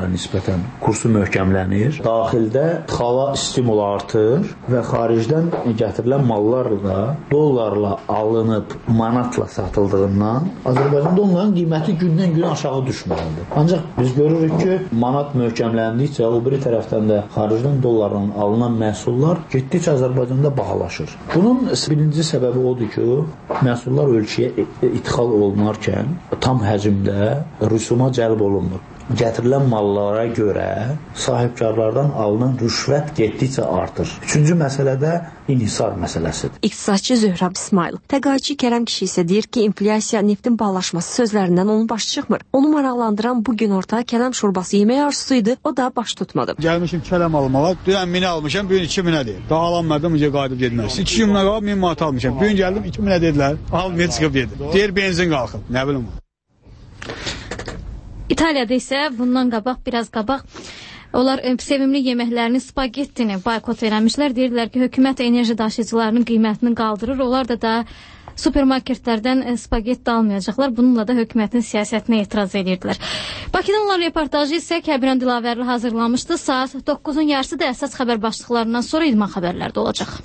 həqiqətən kursu möhkəmlənir. Daxildə idxala stimul artır və xaricdən gətirilən mallarla, dollarla alınıb manatla satıldığından Azərbaycanda onların qiyməti gündən-günə aşağı düşməkdir. Ancaq biz görürük ki, manat möhkəmləndikcə o biri tərəfdən də xaricdən dollarla alınan məhsullar getdikcə Azərbaycanda bahalaşır. Bunun birinci səbəbi odur ki, məhsullar ölkəyə idxal olunarkən tam həcmdə rüsuma cəlb olunmur. Gətirilən mallara görə sahibkarlardan alınan rüşvət getdikcə artır. Üçüncü məsələ də inhisar məsələsidir. İqtisadçı Zöhrab İsmail, təqaüdçü Kərəm kişi isə deyir ki, inflyasiya neftin bahalaşması sözlərindən onun başı çıxmır. Onu maraqlandıran bu gün orta kələm şorbası yemək arzusu idi, o da baş tutmadı. Gəlmişim kələm almağa, dünən 1000 almışam, bugün 2000 deyir. Daha alanmadım, necə qayıdıb getməz. 2 gündən qabaq 1000 manat almışam. Bugün gəldim 2000 dedilər. Almaya çıxıb yedim. Deyir benzin qalxıb. Nə bilim. İtaliyada isə bundan biraz qabaq onlar sevimli yeməklərini, spagettini boykot eləmişlər. Deyirlər ki, hökumət enerji daşıyıcılarının qiymətini qaldırır. Onlar da supermarketlərdən spagetti almayacaqlar. Bununla da hökumətin siyasətinə etiraz edirdilər. Bakıdan olan reportajı isə Kəbirən Dilavərli hazırlamışdı. Saat 9-un yarısı da əsas xəbər başlıqlarından sonra idman xəbərlərdə olacaq.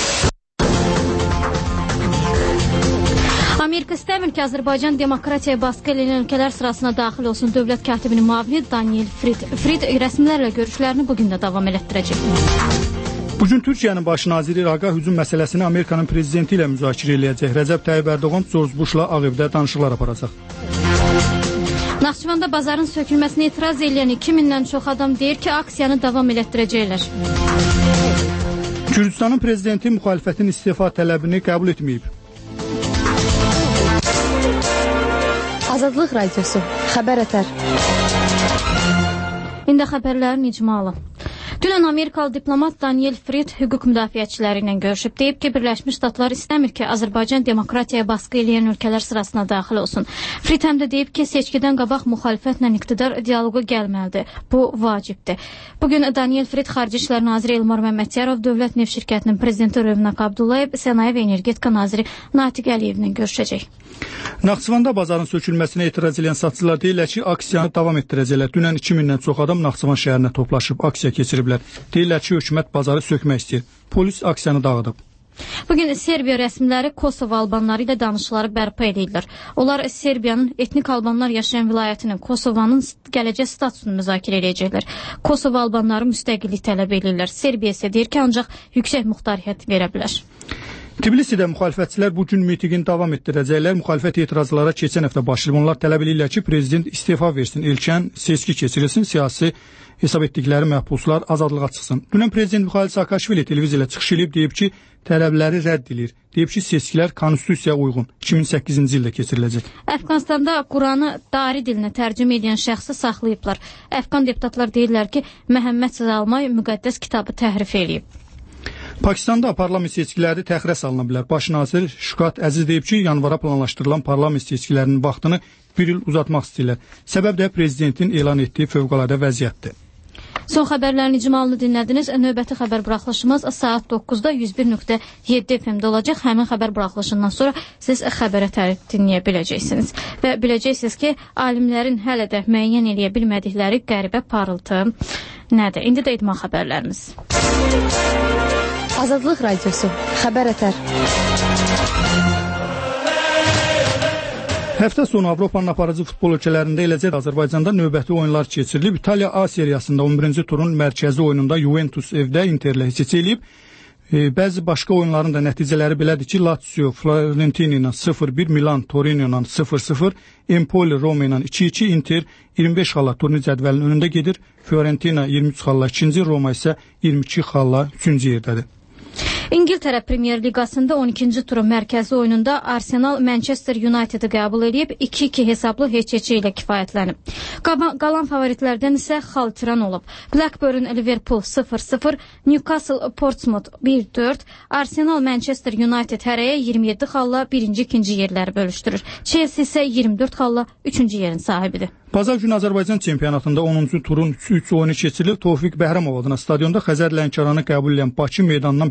Amerika istəmir ki, Azərbaycan demokratiyaya baskı eləyən ölkələr sırasına daxil olsun. Dövlət katibinin müavini Daniel Frit. Frit rəsmilərlə görüşlərini bugün də davam elətdirəcək. Bugün Türkiyənin baş naziri Raqa hücum məsələsini Amerikanın prezidenti ilə müzakirə eləyəcək. Rəcəb Tayyib Ərdoğan George Bushla Ağ Evdə danışıqlar aparacaq. Naxçıvanda bazarın sökülməsinə etiraz eləyən 2000-dən çox adam deyir ki, aksiyanı davam elətdirəcəklər. Gürcüstanın prezidenti müxalifətin istefa tələbini qəbul etməyib. Azadlıq Radiosu, xəbər ətər. İndi xəbərlərin icmalı. Dünən Amerikalı diplomat Daniel Frit hüquq müdafiəçiləri ilə görüşüb. Deyib ki, Birləşmiş Ştatlar istəmir ki, Azərbaycan demokratiyaya baskı eləyən ölkələr sırasına daxil olsun. Frit həm də deyib ki, seçkidən qabaq müxalifətlə iqtidar dialoqa gəlməlidir. Bu vacibdir. Bugün Daniel Frit Xarici İşlər Naziri Elmar Məmmədiyarov, Dövlət Neft Şirkətinin prezidenti Rövnaq Abdullayev, Sənaye və Energetika Naziri Natiq Əliyevlə görüşəcək. Naxçıvanda bazarın sökülməsinə etiraz edən satıcılar deyirlər ki, aksiyanı davam etdirəcəklər. Dünən 2000-dən çox adam Naxçıvan şəhərinə toplaşıb aksiya keçiriblər. Deyirlər ki, hökumət bazarı sökmək istəyir. Polis aksiyanı dağıdıb. Bugün Serbiya rəsmiləri Kosovo albanları ilə danışıqları bərpa edirlər. Onlar Serbiyanın etnik albanlar yaşayan vilayətinin Kosovanın gələcək statusunu müzakirə edəcəklər. Kosovo albanları müstəqillik tələb edirlər. Serbiya isə deyir ki, ancaq yüksək muxtariyyət verə bilər. Tbilisidə müxalifətçilər bugün mitinqini davam etdirəcəklər. Müxalifət etirazlara keçən həftə başlayıb. Onlar tələb edirlər ki, prezident istefa versin, erkən seçki keçirilsin, siyasi hesab etdikləri məhbuslar azadlığa çıxsın. Dünən prezident Mikhail Saakashvili televiziyada çıxış edib deyib ki, tələbləri rədd edir. Deyib ki, seçkilər konstitusiyaya uyğun 2008-ci ildə keçiriləcək. Əfqanistanda Quranı dari dilinə tərcümə edən şəxsi saxlayıblar. Əfqan deputatlar deyirlər ki, Məhəmməd Zalmay müqəddəs kitabı təhrif eləyib. Pakistanda parlament seçkiləri təxirə salına bilər. Baş nazir Şükat Əziz deyib ki, yanvara planlaşdırılan parlament seçkilərinin vaxtını bir il uzatmaq istəyirlər. Səbəb də prezidentin elan etdiyi fövqəladə vəziyyətdir. Son xəbərlərin icmalını dinlədiniz. Növbəti xəbər buraxılışımız saat 9-da 101.7 FM-də olacaq. Həmin xəbər buraxılışından sonra siz xəbərə dinləyə biləcəksiniz. Və biləcəksiniz ki, alimlərin hələ də müəyyən eləyə bilmədikləri qəribə parıltı nədir? İndi də idman xəbərlərimiz. Azadlıq Radiosu, xəbər ətər. Həftə sonu Avropanın aparıcı futbol ölkələrində, eləcə də Azərbaycanda növbəti oyunlar keçirilib. İtaliya A seriyasında 11-ci turun mərkəzi oyununda Juventus evdə Interlə heç eləyib. Bəzi başqa oyunların da nəticələri belədir ki, Lazio Fiorentina ilə 0-1, Milan Torino ilə 0-0, Empoli Roma ilə 2-2, Inter 25 xalla turnir cədvəlinin önündə gedir. Fiorentina 23 xalla 2-ci, Roma isə 22 xalla 3-cü yerdədir. İngiltərə Premyer Liqasında 12-ci turun mərkəzi oyununda Arsenal Manchester United-ı qəbul edib 2-2 hesablı heç-heçə ilə kifayətlənib. Qalan favoritlərdən isə Hull Tiran olub. Blackburn Liverpool 0-0, Newcastle Portsmouth 1-4, Arsenal Manchester United hərəyə 27 xalla 1-2 yerləri bölüşdürür. Chelsea isə 24 xalla 3-cü yerin sahibidir. Bazar günü Azərbaycan çempionatında 10-cu turun 3 oyunu keçirilib. Tofiq Bəhramov adına stadionda Xəzər Lənkəranı qəbul edən Bakı meydanından bir xalla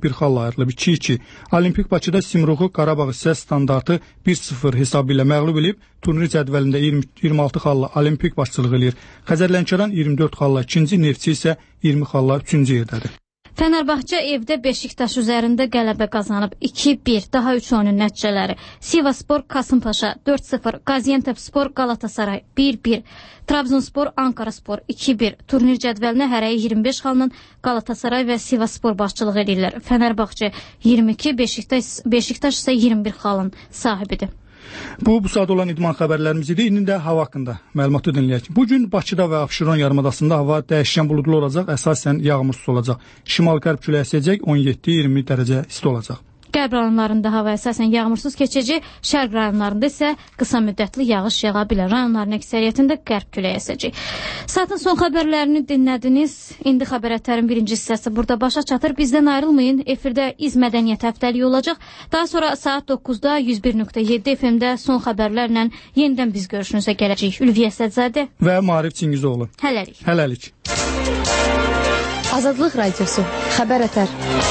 ayrılıb 2-2. Olimpik Bakıda Simruğu Qarabağ hissəsi standartı 1-0 hesabı ilə məğlub edib, turnir cədvəlində 26 xalla Olimpik başçılıq edir. Xəzər Lənkəran 24 xalla 2-ci, Neftçi isə 20 xalla 3-cü yerdədir. Fənərbağçə evdə Beşiktaş üzərində qələbə qazanıb 2-1, daha 3 oyunun nəticələri. Sivasspor Kasımpaşa 4-0, Qaziantepspor Qalatasaray 1-1, Trabzonspor Ankaraspor 2-1. Turnir cədvəlinə hərəyi 25 xalla Qalatasaray və Sivasspor başçılıq edirlər. Fənərbağçə 22, Beşiktaş isə 21 xalın sahibidir. Bu saat olan idman xəbərlərimiz idi. İndi də hava haqqında məlumatı dinləyək. Bugün Bakıda və Abşeron yarımadasında hava dəyişkən buludlu olacaq, əsasən yağmursuz olacaq. Şimal-qərb küləyi əsəcək, 17-20 dərəcə isti olacaq. Qərb rayonlarında hava əsasən yağmursuz keçəcək, şərq rayonlarında isə qısa müddətli yağış yağa bilər. Rayonların əksəriyyətində qərb küləyi əsəcək. Saatın son xəbərlərini dinlədiniz. İndi xəbər ətərin birinci hissəsi burada başa çatır. Bizdən ayrılmayın. Efirdə İz Mədəniyyət həftəliyi olacaq. Daha sonra saat 9-da 101.7 FM-də son xəbərlərlə yenidən biz görüşünüzə gələcəyik. Ülviyə Sədzadə və Maarif Çingizoğlu. Hələlik. Hələlik. Azadlıq Radiosu. Xəbər ətər.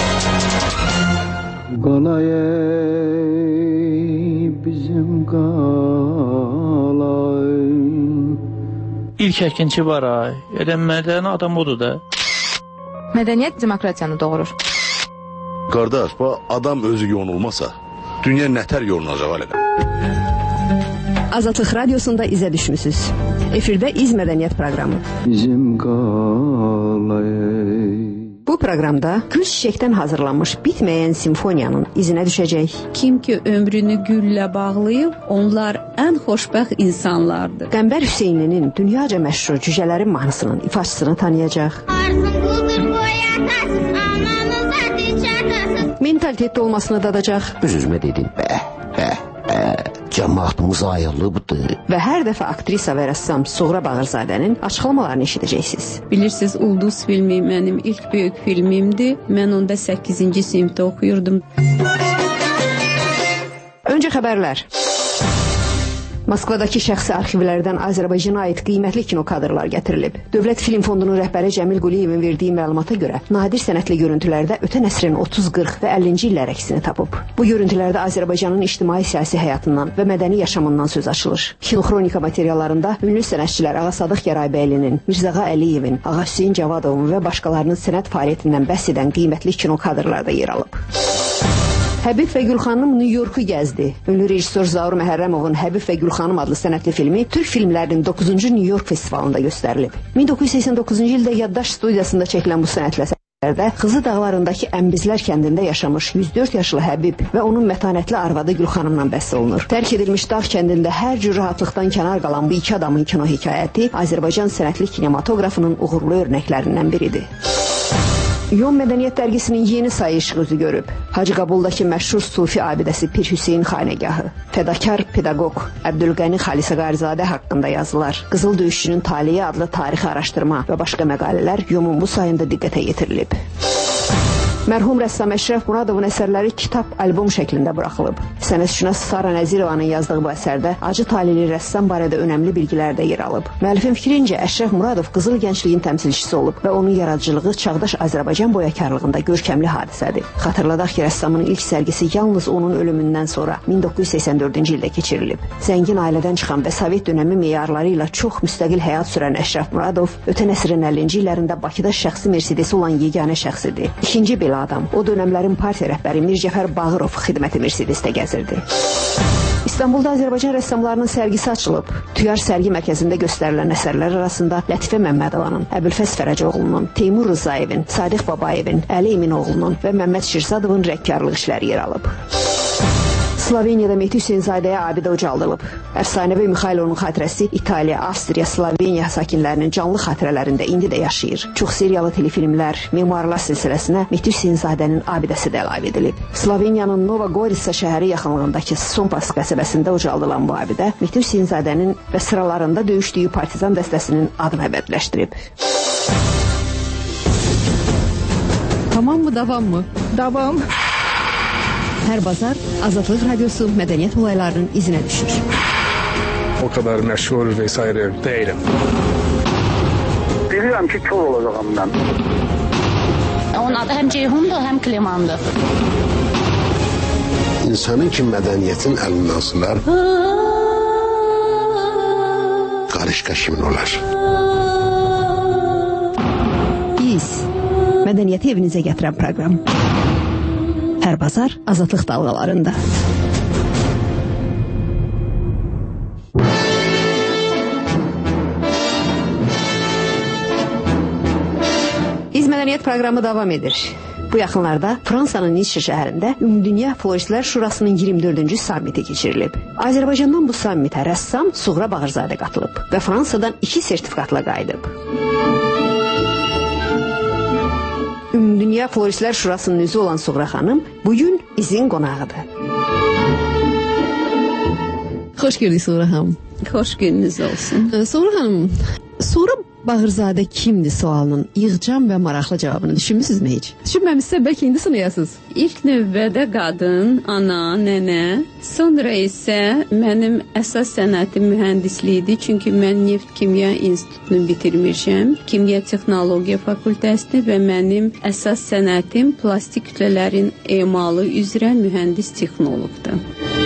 Qalay bizim qalay. İlk əkinçi var ay. Mədəni adam odur da. Mədəniyyət demokratiyanı doğurur. Qardaş, adam özü yonulmasa, dünya nətər yonulacaq hələ? Azadlıq Radiosunda izə düşmüsünüz. Efirdə İz Mədəniyyət proqramı. Bizim qalay. Bu proqramda gül çiçəkdən hazırlanmış bitməyən simfoniyanın izinə düşəcək. Kim ki ömrünü güllə bağlayıb, onlar ən xoşbəxt insanlardır. Qəmbər Hüseynlinin dünyaca məşhur Cücələrin mahnısının ifaçısını tanıyacaq. Mentalitetdə olmasını dadacaq. Öz-özümə dedim, cəmaatımız ayılıbdır. Və hər dəfə aktrisa və rəssam Suğra Bağırzadənin açıqlamalarını eşidəcəksiniz. Bilirsiniz, Ulduz filmi mənim ilk böyük filmimdir. Mən onda 8-ci sinifdə oxuyurdum. Öncə xəbərlər. Moskvadakı şəxsi arxivlərdən Azərbaycana aid qiymətli kino kadrlar gətirilib. Dövlət Film Fondunun rəhbəri Cəmil Quliyevin verdiyi məlumata görə nadir sənətli görüntülərdə ötən əsrin 30, 40 və 50-ci illər əksini tapıb. Bu görüntülərdə Azərbaycanın ictimai-siyasi həyatından və mədəni yaşamından söz açılır. Kinoxronika materiallarında ünlü sənətçilər Ağa Sadıq Yaraybəylinin, Mirzağa Əliyevin, Ağa Hüseyn Cavadovun və başqalarının sənət fəaliyyətindən bəhs edən qiymətli kino kadrlarda yer alıb. Həbib və Gülxanım New Yorku gəzdi. Ünlü rejissor Zaur Məhərrəmovun Həbib və Gülxanım adlı sənətli filmi Türk filmlərinin 9-cu New York festivalında göstərilib. 1989-cu ildə Yaddaş studiyasında çəkilən bu sənətli əsərdə Xızı dağlarındakı Əmbizlər kəndində yaşamış 104 yaşlı Həbib və onun mətanətli arvadı Gülxanımla bəhs olunur. Tərk edilmiş dağ kəndində hər cür rahatlıqdan kənar qalan bu iki adamın kino hekayəti Azərbaycan sənətli kinematoqrafının uğurlu örnəklərindən biridir. Yon Mədəniyyət dərgisinin yeni sayı işıq üzü görüb. Hacı Qabuldakı məşhur sufi abidəsi Pir Hüseyn xanəgahı, fədakar pedaqoq Əbdülqəni Xalisəqarizadə haqqında yazılar, Qızıl Döyüşçünün taleyi adlı tarixi araşdırma və başqa məqalələr Yomun bu sayında diqqətə yetirilib. Mərhum rəssam Əşrəf Muradovun əsərləri kitab-albom şəklində buraxılıb. Sənətşünas Sara Nəzirovanın yazdığı bu əsərdə acı talihli rəssam barədə önəmli bilgilər də yer alıb. Müəllifin fikrincə Əşrəf Muradov qızıl gəncliyin təmsilçisi olub və onun yaradıcılığı çağdaş Azərbaycan boyakarlığında görkəmli hadisədir. Xatırladaq ki, rəssamın ilk sərgisi yalnız onun ölümündən sonra 1984-cü ildə keçirilib. Zəngin ailədən çıxan və Sovet dönəmi meyarları ilə çox müstəqil həyat sürən Əşrəf Muradov ötən əsrin 50-ci illərində Bakıda şəxsi Mercedesi olan yeganə şəxsidir. İkinci belə adam. O dönəmlərin partiya rəhbəri Mir Cəfər Bağırov xidməti Mercedesdə gəzirdi. İstanbulda Azərbaycan rəssamlarının sərgisi açılıb. Tüyar sərgi mərkəzində göstərilən əsərlər arasında Lətifə Məmmədovanın, Əbülfəz Fərəcoğlunun, Teymur Rızayevin, Sadiq Babayevin, Əli Eminoğlunun və Məmməd Şirsadovun rəngkarlıq işləri yer alıb. Sloveniyada Mehdi Hüseynzadəyə abidə ucaldılıb. Əfsanəvi Mixaylovun xatirəsi İtaliya, Avstriya, Sloveniya sakinlərinin canlı xatirələrində indi də yaşayır. Çox seriyalı telefilmlər, memuarlar silsiləsinə Mehdi Hüseynzadənin abidəsi də əlavə edilib. Sloveniyanın Nova Gorica şəhəri yaxınlığındakı Sompas qəsəbəsində ucaldılan bu abidə Mehdi Hüseynzadənin və sıralarında döyüşdüyü partizan dəstəsinin adını əbədiləşdirib. Tamam mı, davam mı? Davam. Hər bazar Azadlıq Radiosu mədəniyyət olaylarının izinə düşür. O kadar məşhur vesaire değilim. Bilirəm ki, kör olacağam mən. Onun adı həm Ceyhundur, həm Klimandır. insanın ki mədəniyyətin əlindən alsınlar, qarışqa kimin olar? Biz mədəniyyəti evinizə gətirən proqram. Hər bazar Azadlıq dalğalarında. Biz mədəniyyət proqramı davam edir. Bu yaxınlarda Fransanın Nice şəhərində Ümumdünya Floristlər Şurasının 24-cü sammiti keçirilib. Azərbaycandan bu sammitə rəssam Suğra Bağırzadə qatılıb və Fransadan 2 sertifikatla qayıdıb. Ümumdünya Floristlər Şurasının üzvü olan Suğra xanım bugün izin qonağıdır. Xoş gördük Suğra xanım. Xoş gününüz olsun. Suğra xanım, Suğra Bağırzadə kimdir sualının yığcam və maraqlı cavabını düşünmüsünüzmü heç? Düşünməmişsə bəlkə indi sınayasınız. İlk növbədə qadın, ana, nənə, sonra isə mənim əsas sənətim mühəndislikdir. Çünki mən Neft Kimya İnstitutunu bitirmişəm, Kimya Texnologiya Fakültəsini və mənim əsas sənətim plastik kütlələrin emalı üzrə mühəndis texnoloqdur.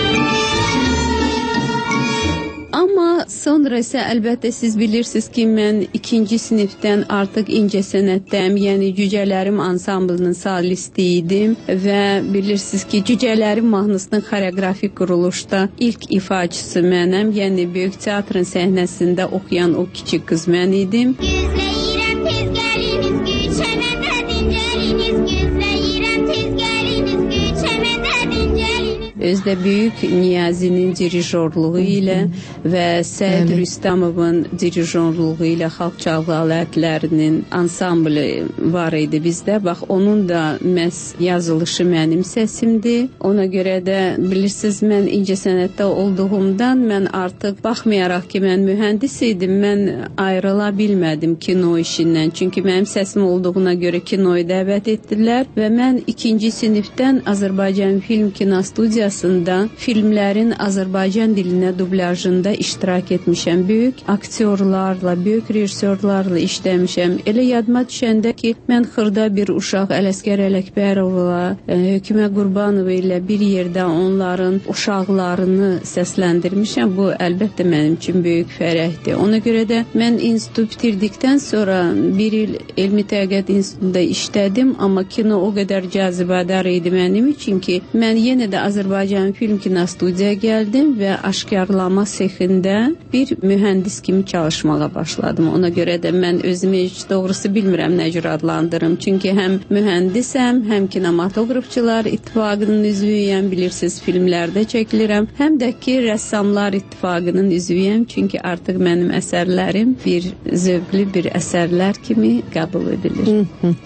Amma sonra isə əlbəttə siz bilirsiniz ki, mən 2-ci sinifdən artıq incəsənətdəyim, yəni Cücələrim ansamblının solisti idim və bilirsiniz ki, Cücələrim mahnısının xoreografik quruluşda ilk ifaçısı mənəm, yəni Böyük Teatrın səhnəsində oxuyan o kiçik qız mən idim. Güzləyirəm tez gəliniz, güçəmə dədincəliniz, güzləyirəm tez gəliniz, güçəmə dədincəliniz. Özdə Böyük Niyazinin dirijorluğu ilə və Səid Rüstəmovun dirijorluğu ilə xalq çalğı alətlərinin ansamblı var idi bizdə. Bax, onun da məhz yazılışı mənim səsimdir. Ona görə də bilirsiniz, mən incəsənətdə olduğumdan mən artıq baxmayaraq ki, mən mühəndis idim, mən ayrıla bilmədim kino işindən. Çünki mənim səsim olduğuna görə kinoyu dəvət etdilər və mən 2-ci sinifdən Azərbaycan Film Kinostudiyasında filmlərin Azərbaycan dilinə dublyajında iştirak etmişəm. Böyük aktyorlarla, böyük rejissorlarla işləmişəm. Elə yadıma düşəndə ki, mən xırda bir uşaq Ələsgər Ələkbərovla, Hökümə Qurbanova ilə bir yerdə onların uşaqlarını səsləndirmişəm. Bu əlbəttə mənim üçün böyük fərəhdir. Ona görə də mən institut bitirdikdən sonra bir il Elmi Tədqiqat İnstitutunda işlədim, amma kino o qədər cazibədar idi mənim üçün ki, mən yenə də Azərbaycan Film Kinostudiyaya gəldim və aşkarlama sexində bir mühəndis kimi çalışmağa başladım. Ona görə də mən özümü heç doğrusu bilmirəm nə cür adlandırım. Çünki həm mühəndisəm, həm kinematografçılar İttifaqının üzvüyəm, bilirsiniz, filmlərdə çəkilirəm. Həm də ki, rəssamlar İttifaqının üzvüyəm. Çünki artıq mənim əsərlərim bir zövqlü bir əsərlər kimi qəbul edilir.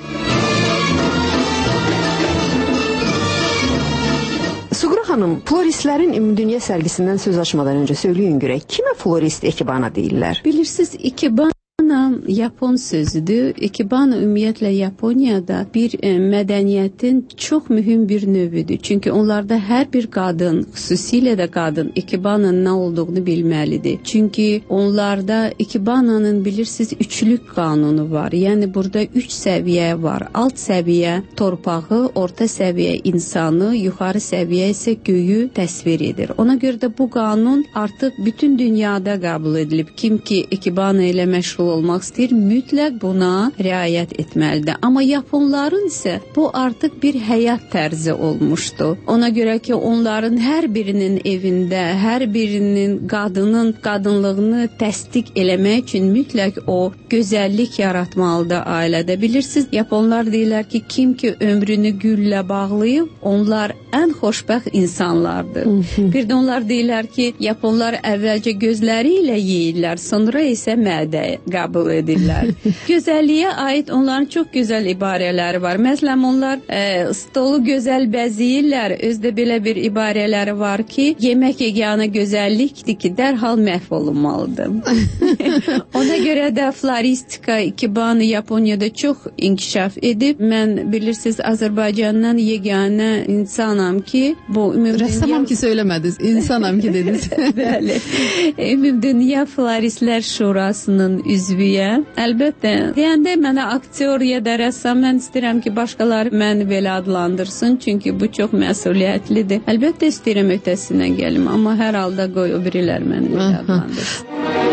Suğra xanım, floristlərin ümumdünya sərgisindən söz açmadan öncə söyləyin görək, kimə florist ekibana deyirlər? Bilirsiniz, ekibana Yapon sözüdür. Ekibana ümumiyyətlə Yaponiyada bir mədəniyyətin çox mühüm bir növüdür. Çünki onlarda hər bir qadın, xüsusilə də qadın ekibananın nə olduğunu bilməlidir. Çünki onlarda ekibananın bilirsiniz üçlük qanunu var. Yəni burada 3 səviyyə var. Alt səviyyə torpağı, orta səviyyə insanı, yuxarı səviyyə isə göyü təsvir edir. Ona görə də bu qanun artıq bütün dünyada qəbul edilib. Kim ki ekibana ilə məşğul olmaq istəyir, mütləq buna riayət etməlidir. Amma Yaponların isə bu artıq bir həyat tərzi olmuşdu. Ona görə ki, onların hər birinin evində, hər birinin qadının qadınlığını təsdiq eləmək üçün mütləq o gözəllik yaratmalıdır ailədə. Bilirsiniz, Yaponlar deyirlər ki, kim ki ömrünü güllə bağlayıb, onlar ən xoşbəxt insanlardır. Bir də onlar deyirlər ki, Yaponlar əvvəlcə gözləri ilə yeyirlər, sonra isə mədə qəbul edirlər. Gözəlliyə aid onların çox gözəl ibarələri var. Məsələn, onlar stolu gözəl bəzəyirlər. Özdə belə bir ibarələri var ki, yemək yeganə gözəllikdir ki, dərhal məhv olunmalıdır. Ona görə də floristika, ikebana Yaponiyada çox inkişaf edib. Mən bilirsiniz, Azərbaycandan yeganə insanam ki, bu rəssamam ki söyləmədiniz, insanam ki dediniz. Bəli. Ümumdünya Floristlər Şurasının üzvüyəm. deyirəm. Əlbəttə, deyəndə mənə aktyor ya da rəssam, mən istəyirəm ki, başqaları məni belə adlandırsın, çünki bu çox məsuliyyətlidir. Əlbəttə istəyirəm ötəsinə gəlim, amma hər halda qoy o birilər məni belə adlandırsın.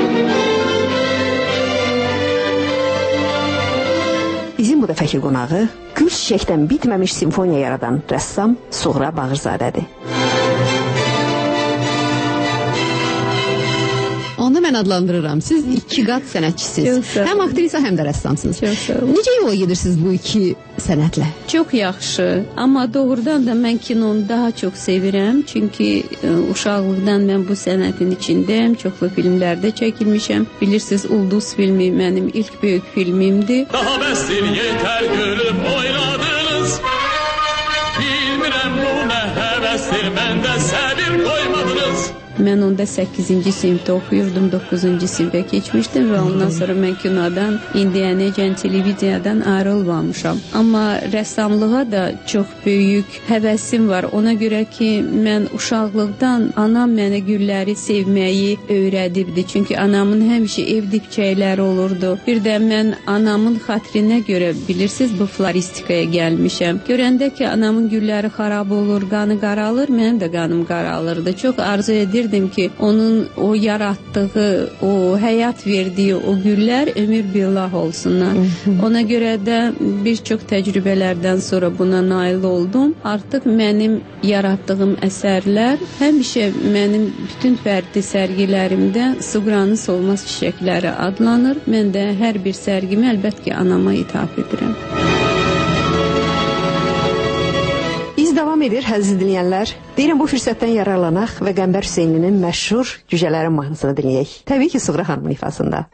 Bizim bu dəfəki qonağı gül çiçəkdən bitməmiş simfoniya yaradan rəssam Suğra Bağırzadədir. Onu mən adlandırıram. Siz iki qat sənətçisiniz. Həm aktrisa, həm də rəssamsınız. Necə yola gedirsiniz bu iki sənətlə? Çox yaxşı. Amma doğrudan da mən kinonu daha çox sevirəm. Çünki uşaqlıqdan mən bu sənətin içindəyəm. Çoxlu filmlərdə çəkilmişəm. Bilirsiniz, Ulduz filmi mənim ilk böyük filmimdir. Daha bəsdir, yetər görüb oynadınız. Bilmirəm bu nə həvəsdir, məndə səbir qoymadınız. Mən onda 8-ci sinifdə oxuyurdum, 9-cu sinifə keçmişdim və ondan sonra mən kinodan, indiyənəcən televiziyadan ayrılmamışam. Amma rəssamlığa da çox böyük həvəsim var. Ona görə ki, mən uşaqlıqdan anam mənə gülləri sevməyi öyrədibdi. Çünki anamın həmişə ev dibçəkləri olurdu. Bir də mən anamın xətrinə görə, bilirsiniz, bu floristikaya gəlmişəm. Görəndə ki, anamın gülləri xarab olur, qanı qaralır, mənim də qanım qaralırdı. Çox arzu edirdim ki, onun o yaratdığı, o həyat verdiyi o güllər ömür billah olsunlar. Ona görə də bir çox təcrübələrdən sonra buna nail oldum. Artıq mənim yaratdığım əsərlər həmişə mənim bütün fərdi sərgilərimdə Suğranın solmaz çiçəkləri adlanır. Mən də hər bir sərgimi əlbət ki, anama ithaf edirəm. Davam edir, əziz dinləyənlər. Deyirəm, bu fürsətdən yararlanaq və Qəmbər Hüseynlinin məşhur Cücələrin mahnısını dinləyək. Təbii ki, Suğra xanımın ifasında.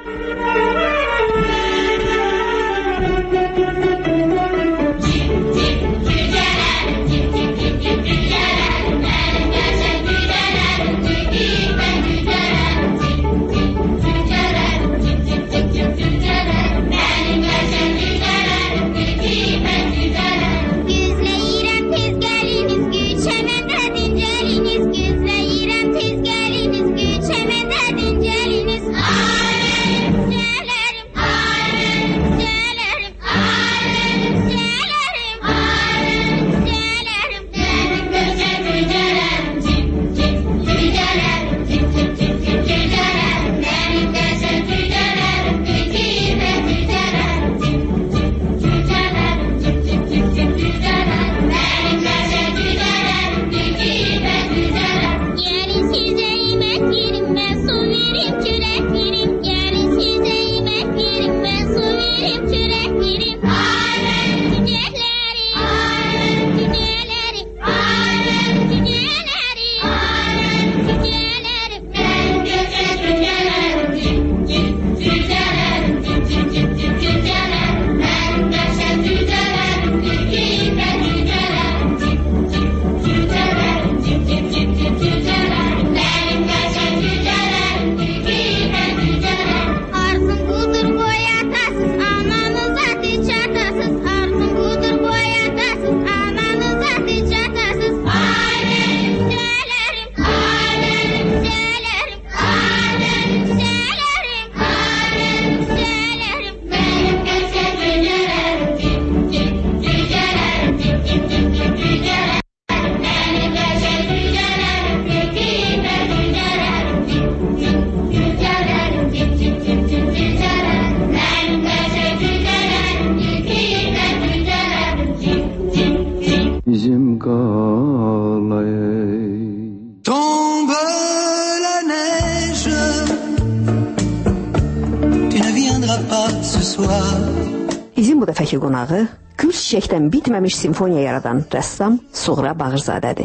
Bizim bu dəfəki qonağı gül çiçəkdən bitməmiş simfoniya yaradan rəssam Suğra Bağırzadədir.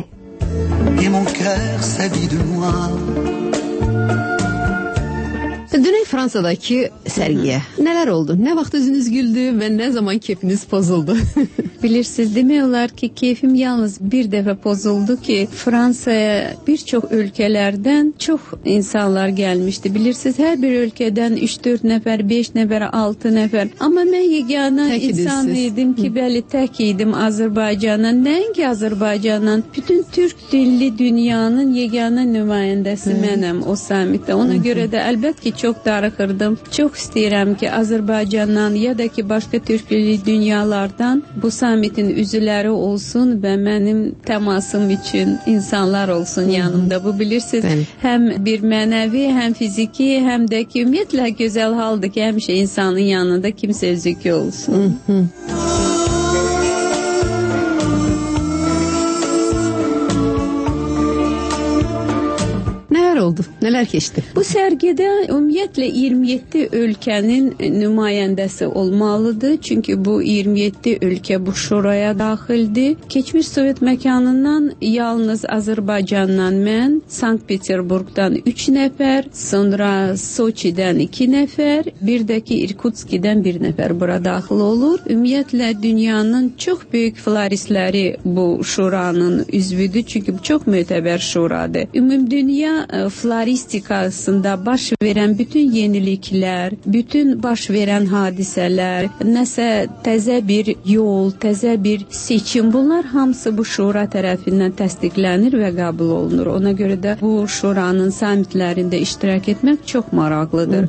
Dünən Fransadakı sərgiyə nələr oldu? Nə vaxt üzünüz güldü və nə zaman keyfiniz pozuldu? bilirsiniz, demək olar ki, keyfim yalnız bir dəfə pozuldu ki, Fransaya bir çox ölkələrdən çox insanlar gəlmişdi. Bilirsiniz, hər bir ölkədən 3-4 nəfər, 5 nəfər, 6 nəfər. Amma mən yeganə insan idim ki, bəli, tək idim Azərbaycandan. Nəinki Azərbaycandan, bütün türk dilli dünyanın yeganə nümayəndəsi mənəm o samitdə. Ona görə də əlbət ki, çox darıxırdım. Çox istəyirəm ki, Azərbaycandan ya da ki, başqa türk dilli dünyalardan bu samitin üzvləri olsun və mənim təmasım üçün insanlar olsun yanımda. Bu bilirsiniz, həm bir mənəvi, həm fiziki, həm də ki, ümumiyyətlə gözəl haldır ki, həmişə insanın yanında kimsə özükü olsun. oldu? Neler keçdi? Bu sərgidə ümumiyyətlə 27 ölkənin nümayəndəsi olmalıdır. Çünki bu 27 ölkə bu şuraya daxildir. Keçmiş Sovet məkanından yalnız Azərbaycandan mən, Sankt-Peterburqdan 3 nəfər, sonra Soçidən 2 nəfər, bir də ki İrkutskidən 1 nəfər bura daxil olur. Ümumiyyətlə dünyanın çox böyük floristləri bu şuranın üzvüdür. Çünki bu çox mötəbər şuradır. Ümumdünya floristikasında baş verən bütün yeniliklər, bütün baş verən hadisələr, nəsə təzə bir yol, təzə bir seçim, bunlar hamısı bu şura tərəfindən təsdiqlənir və qəbul olunur. Ona görə də bu şuranın samitlərində iştirak etmək çox maraqlıdır.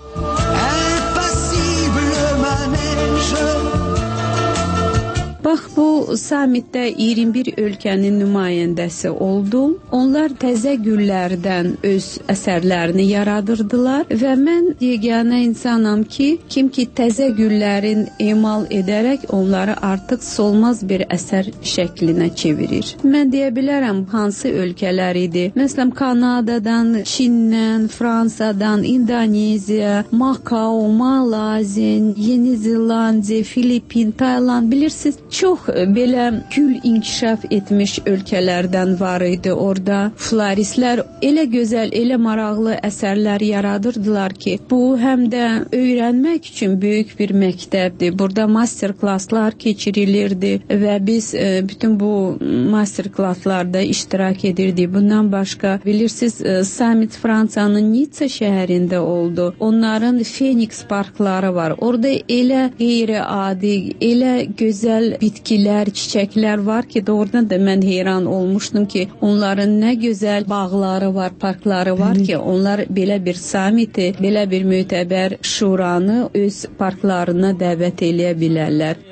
Bax, bu samitdə 21 ölkənin nümayəndəsi oldu. Onlar təzə güllərdən öz əsərlərini yaradırdılar və mən yeganə insanam ki, kim ki təzə güllərin emal edərək onları artıq solmaz bir əsər şəklinə çevirir. Mən deyə bilərəm hansı ölkələr idi. Məsələn, Kanadadan, Çindən, Fransadan, İndoneziya, Makao, Malaziya, Yeni Zelandiya, Filipin, Tayland, bilirsiniz, çox belə gül inkişaf etmiş ölkələrdən var idi orada. Floristlər elə gözəl, elə maraqlı əsərlər yaradırdılar ki, bu həm də öyrənmək üçün böyük bir məktəbdir. Burada master klasslar keçirilirdi və biz bütün bu master klasslarda iştirak edirdik. Bundan başqa, bilirsiniz, samit Fransanın Nitsa şəhərində oldu. Onların Phoenix parkları var. Orada elə qeyri-adi, elə gözəl bitkilər, çiçəklər var ki, doğrudan da mən heyran olmuşdum ki, onların nə gözəl bağları var, parkları var ki, onlar belə bir samiti, belə bir mötəbər şuranı öz parklarına dəvət eləyə bilərlər.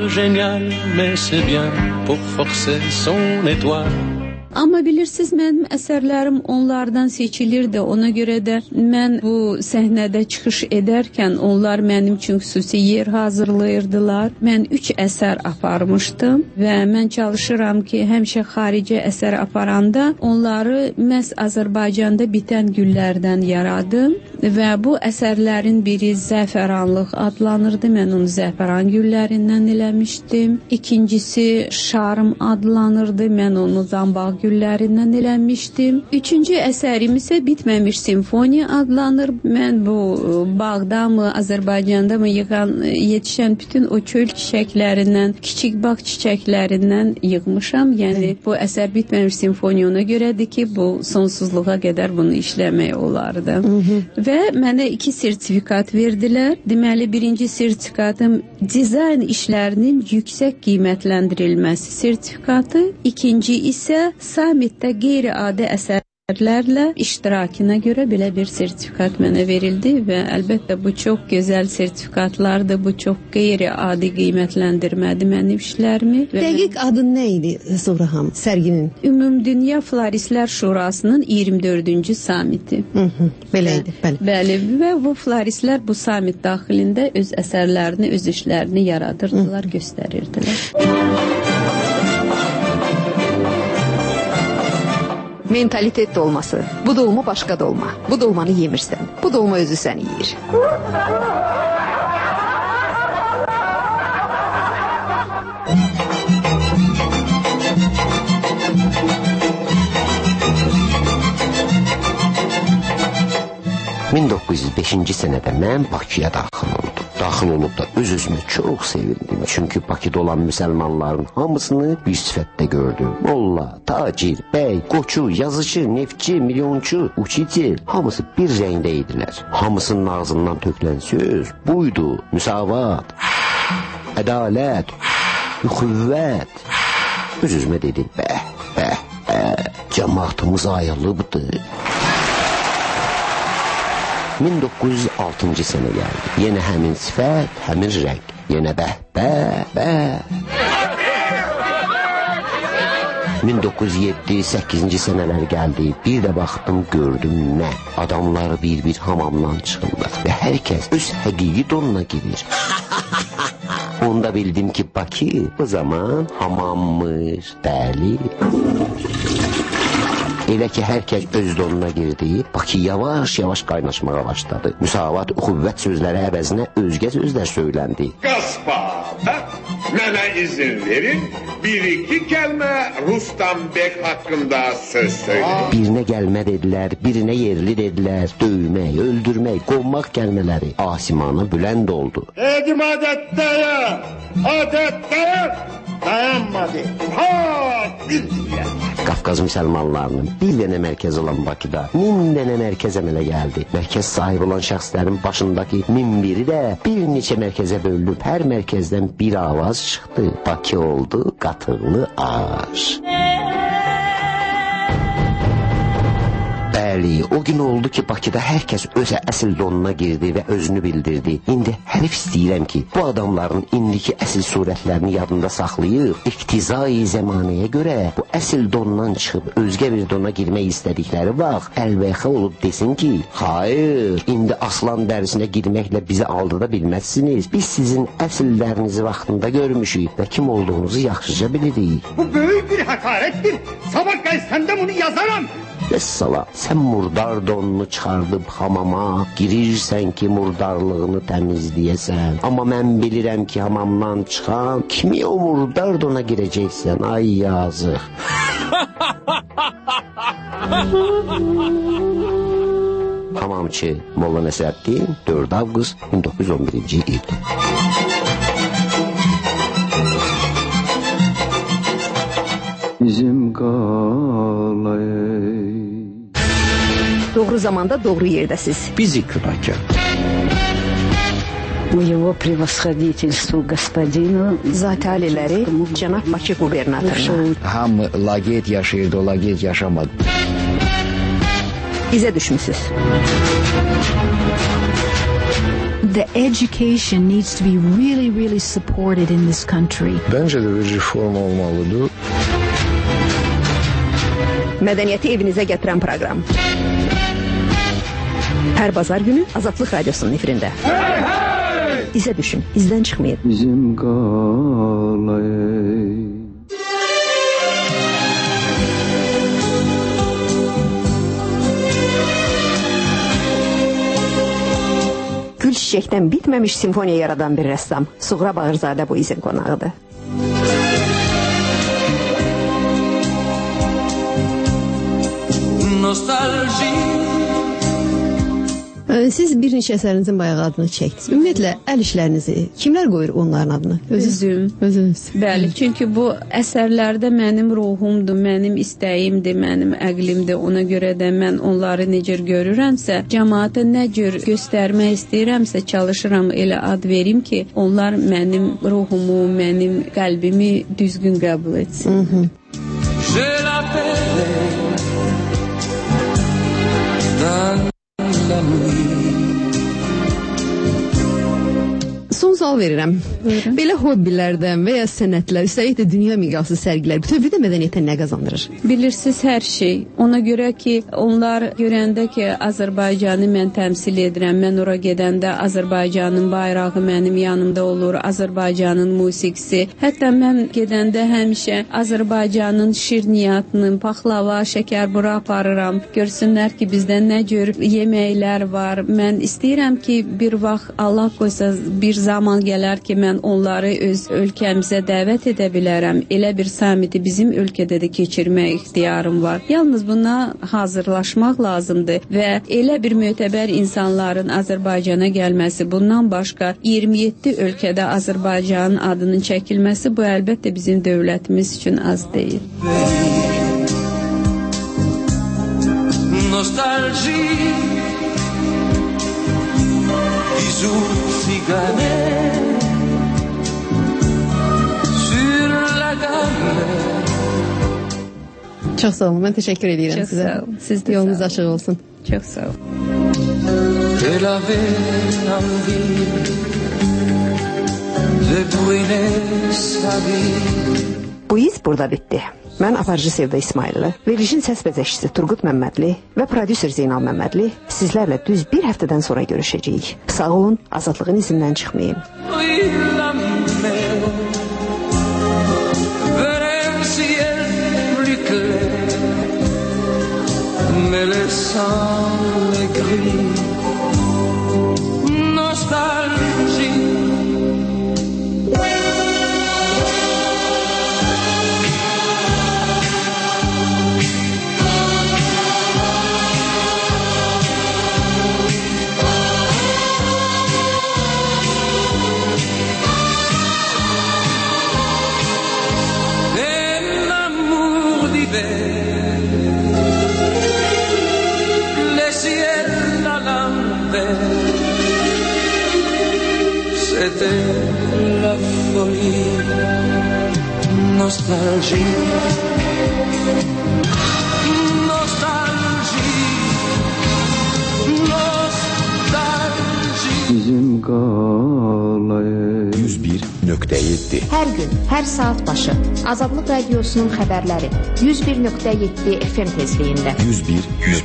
Amma bilirsiniz, mənim əsərlərim onlardan seçilirdi. Ona görə də mən bu səhnədə çıxış edərkən onlar mənim üçün xüsusi yer hazırlayırdılar. Mən 3 əsər aparmışdım və mən çalışıram ki, həmişə xarici əsər aparanda onları məhz Azərbaycanda bitən güllərdən yaradım və bu əsərlərin biri zəfəranlıq adlanırdı. Mən onu zəfəran güllərindən eləmişdim. İkincisi şarm adlanırdı. Mən onu zambaq güllərindən eləmişdim. Üçüncü əsərim isə bitməmiş simfoniya adlanır. Mən bu bağdamı, Azərbaycanda mı yetişən bütün o çöl çiçəklərindən, kiçik bağ çiçəklərindən yığmışam. Yəni bu əsər bitməmiş simfoniya ona görədir ki, bu sonsuzluğa qədər bunu işləmək olardı. Və mənə 2 sertifikat verdilər. Deməli, birinci sertifikatım dizayn işlərinin yüksək qiymətləndirilməsi sertifikatı, ikinci isə samitdə qeyri-adi əsərlərlə iştirakına görə belə bir sertifikat mənə verildi və əlbəttə bu çox gözəl sertifikatlardır, bu çox qeyri-adi qiymətləndirmədi mənim işlərimi. Dəqiq adı nə idi Zohraham sərginin? Ümumdünya Floristlər Şurasının 24-cü samiti. Belə idi, bəli. Bəli, və bu floristlər bu samit daxilində öz əsərlərini, öz işlərini yaradırdılar, göstərirdilər. Mentalitet dolması. Bu dolma başqa dolma. Bu dolmanı yemirsən. Bu dolma özü səni yeyir. ...1905-ci sənədə mən Bakıya daxil oldum. daxil olub da öz-özümə çox sevindim. Çünki Bakıda olan müsəlmanların hamısını bir sifətdə gördüm. Molla, tacir, bəy, qoçu, yazıcı, neftçi, milyonçu, uçici, hamısı bir rəngdə idilər. Hamısının ağzından tökülən söz buydu: müsavat, ədalət, üxüvvət. Öz-özümə dedim, cəmaatımız ayrılıbdır. 1906-cı sənə gəldi. Yenə həmin sifət, həmin rəng. Yenə 1907-8-ci sənələr gəldi. Bir də baxdım, gördüm nə? Adamlar bir-bir hamamdan çıxırlar və hər kəs öz həqiqi donuna girir. Onda bildim ki, Bakı o zaman hamammış. Bəli. Elə ki, hər kəs öz donuna girdi, Bakı yavaş-yavaş qaynaşmağa başladı. Müsavat, üxüvvət sözləri əvəzinə özgə sözlər söyləndi. Qasbada, mənə izin verin, bir-iki kəlmə Rustam Bek haqqında söz söyləyin. Birinə gəlmə dedilər, birinə yerli dedilər, döymək, öldürmək, qovmaq kəlmələri asimana bülənd oldu. Dedim adətdəyə, dayanmadı, bildiyə. Qafqaz müsəlmanlarının bir dənə mərkəz olan Bakıda 1000 dənə mərkəz əmələ gəldi. Mərkəz sahibi olan şəxslərin başındakı 1001-i də bir neçə mərkəzə bölünüb, hər mərkəzdən bir avaz çıxdı. Bakı oldu qatıqlı aş. Bəli, o gün oldu ki, Bakıda hər kəs öz əsl donuna girdi və özünü bildirdi. İndi hərif istəyirəm ki, bu adamların indiki əsl surətlərini yadında saxlayıb, iqtizai zəmanəyə görə bu əsl donundan çıxıb özgə bir dona girmək istədikləri vaxt əlbəxə olub desin ki, hayır, indi aslan dərisinə girməklə bizi aldada bilməzsiniz. Biz sizin əsillərinizi vaxtında görmüşük və kim olduğunuzu yaxşıca bilirik. Bu böyük bir həqarətdir. Sabah gəlsəndə bunu yazaram. Vəssala, sən murdar donunu çıxardıb hamama girirsən ki, murdarlığını təmizləyəsən. Amma mən bilirəm ki, hamamdan çıxan kimi o murdar dona girəcəksən. Ay yazıq. Hamamçı Molla Nəsrəddin, 4 avqust 1911-ci il. Bizim qalay. Doğru zamanda, doğru yerdəsiz. Bizi günahkar. Его превосходительству господину Zati aliləri cənab Bakı qubernatoruna. Hamı laqeyd yaşayırdı, o laqeyd yaşamadı. İzə düşmüsünüz. The education needs to be really supported in this country. Bence de bir reform olmalıdır. Mədəniyyəti evinizə gətirən proqram. Hər bazar günü Azadlıq Radiosunun efirində. İzə düşün, izdən çıxmayın. Bizim qalay. Gül çiçəkdən bitməmiş simfoniya yaradan bir rəssam Suğra Bağırzadə bu izin qonağıdır. Siz bir neçə əsərinizin bayağı adını çəkdiniz. Ümumiyyətlə, əl işlərinizi kimlər qoyur onların adını? Özünüz. Bəli, çünki bu əsərlərdə mənim ruhumdur, mənim istəyimdir, mənim əqlimdir. Ona görə də mən onları necə görürəmsə, cəmaata nə cür göstərmək istəyirəmsə, çalışıram elə ad verim ki, onlar mənim ruhumu, mənim qəlbimi düzgün qəbul etsin. Son sual verirəm. Belə hobbilərdən və ya sənətlər, üstəlik də dünya miqyaslı sərgilər bütövlükdə mədəniyyətə nə qazandırır? Bilirsiniz, hər şey. Ona görə ki, onlar görəndə ki, Azərbaycanı mən təmsil edirəm, mən ora gedəndə Azərbaycanın bayrağı mənim yanımda olur, Azərbaycanın musiqisi. Hətta mən gedəndə həmişə Azərbaycanın şirniyyatını, paxlava, şəkərbura aparıram. Görsünlər ki, bizdə nə cür yeməklər var. Mən istəyirəm ki, bir vaxt Allah qoysa bir zaman gələr ki, mən onları öz ölkəmizə dəvət edə bilərəm. Elə bir samiti bizim ölkədə də keçirmək ixtiyarım var. Yalnız buna hazırlaşmaq lazımdır və elə bir mötəbər insanların Azərbaycana gəlməsi, bundan başqa 27 ölkədə Azərbaycanın adının çəkilməsi, bu əlbəttə bizim dövlətimiz üçün az deyil. Nostalgie, bisous ciganés sur la galère. Çox sağ olun, mən təşəkkür edirəm Çox sizə. sağ olun. Siz də yolunuz açıq olsun. Çox sağ olun. Elle avait envie de brûler sa vie. Bu iz burada bitdi. Mən aparıcı Sevda İsmayıllı, verilişin səs bəzəkçisi Turqut Məmmədli və prodüser Zeynal Məmmədli sizlərlə düz bir həftədən sonra görüşəcəyik. Sağ olun, azadlığın izindən çıxmayın. Les ciels à l'envers, c'était la folie, nostalgie, nostalgie, nostalgie. Bizim qalaya 101.7 Hər gün, hər saat başı Azadlıq Radiosunun xəbərləri 101.7 FM tezliyində 101.7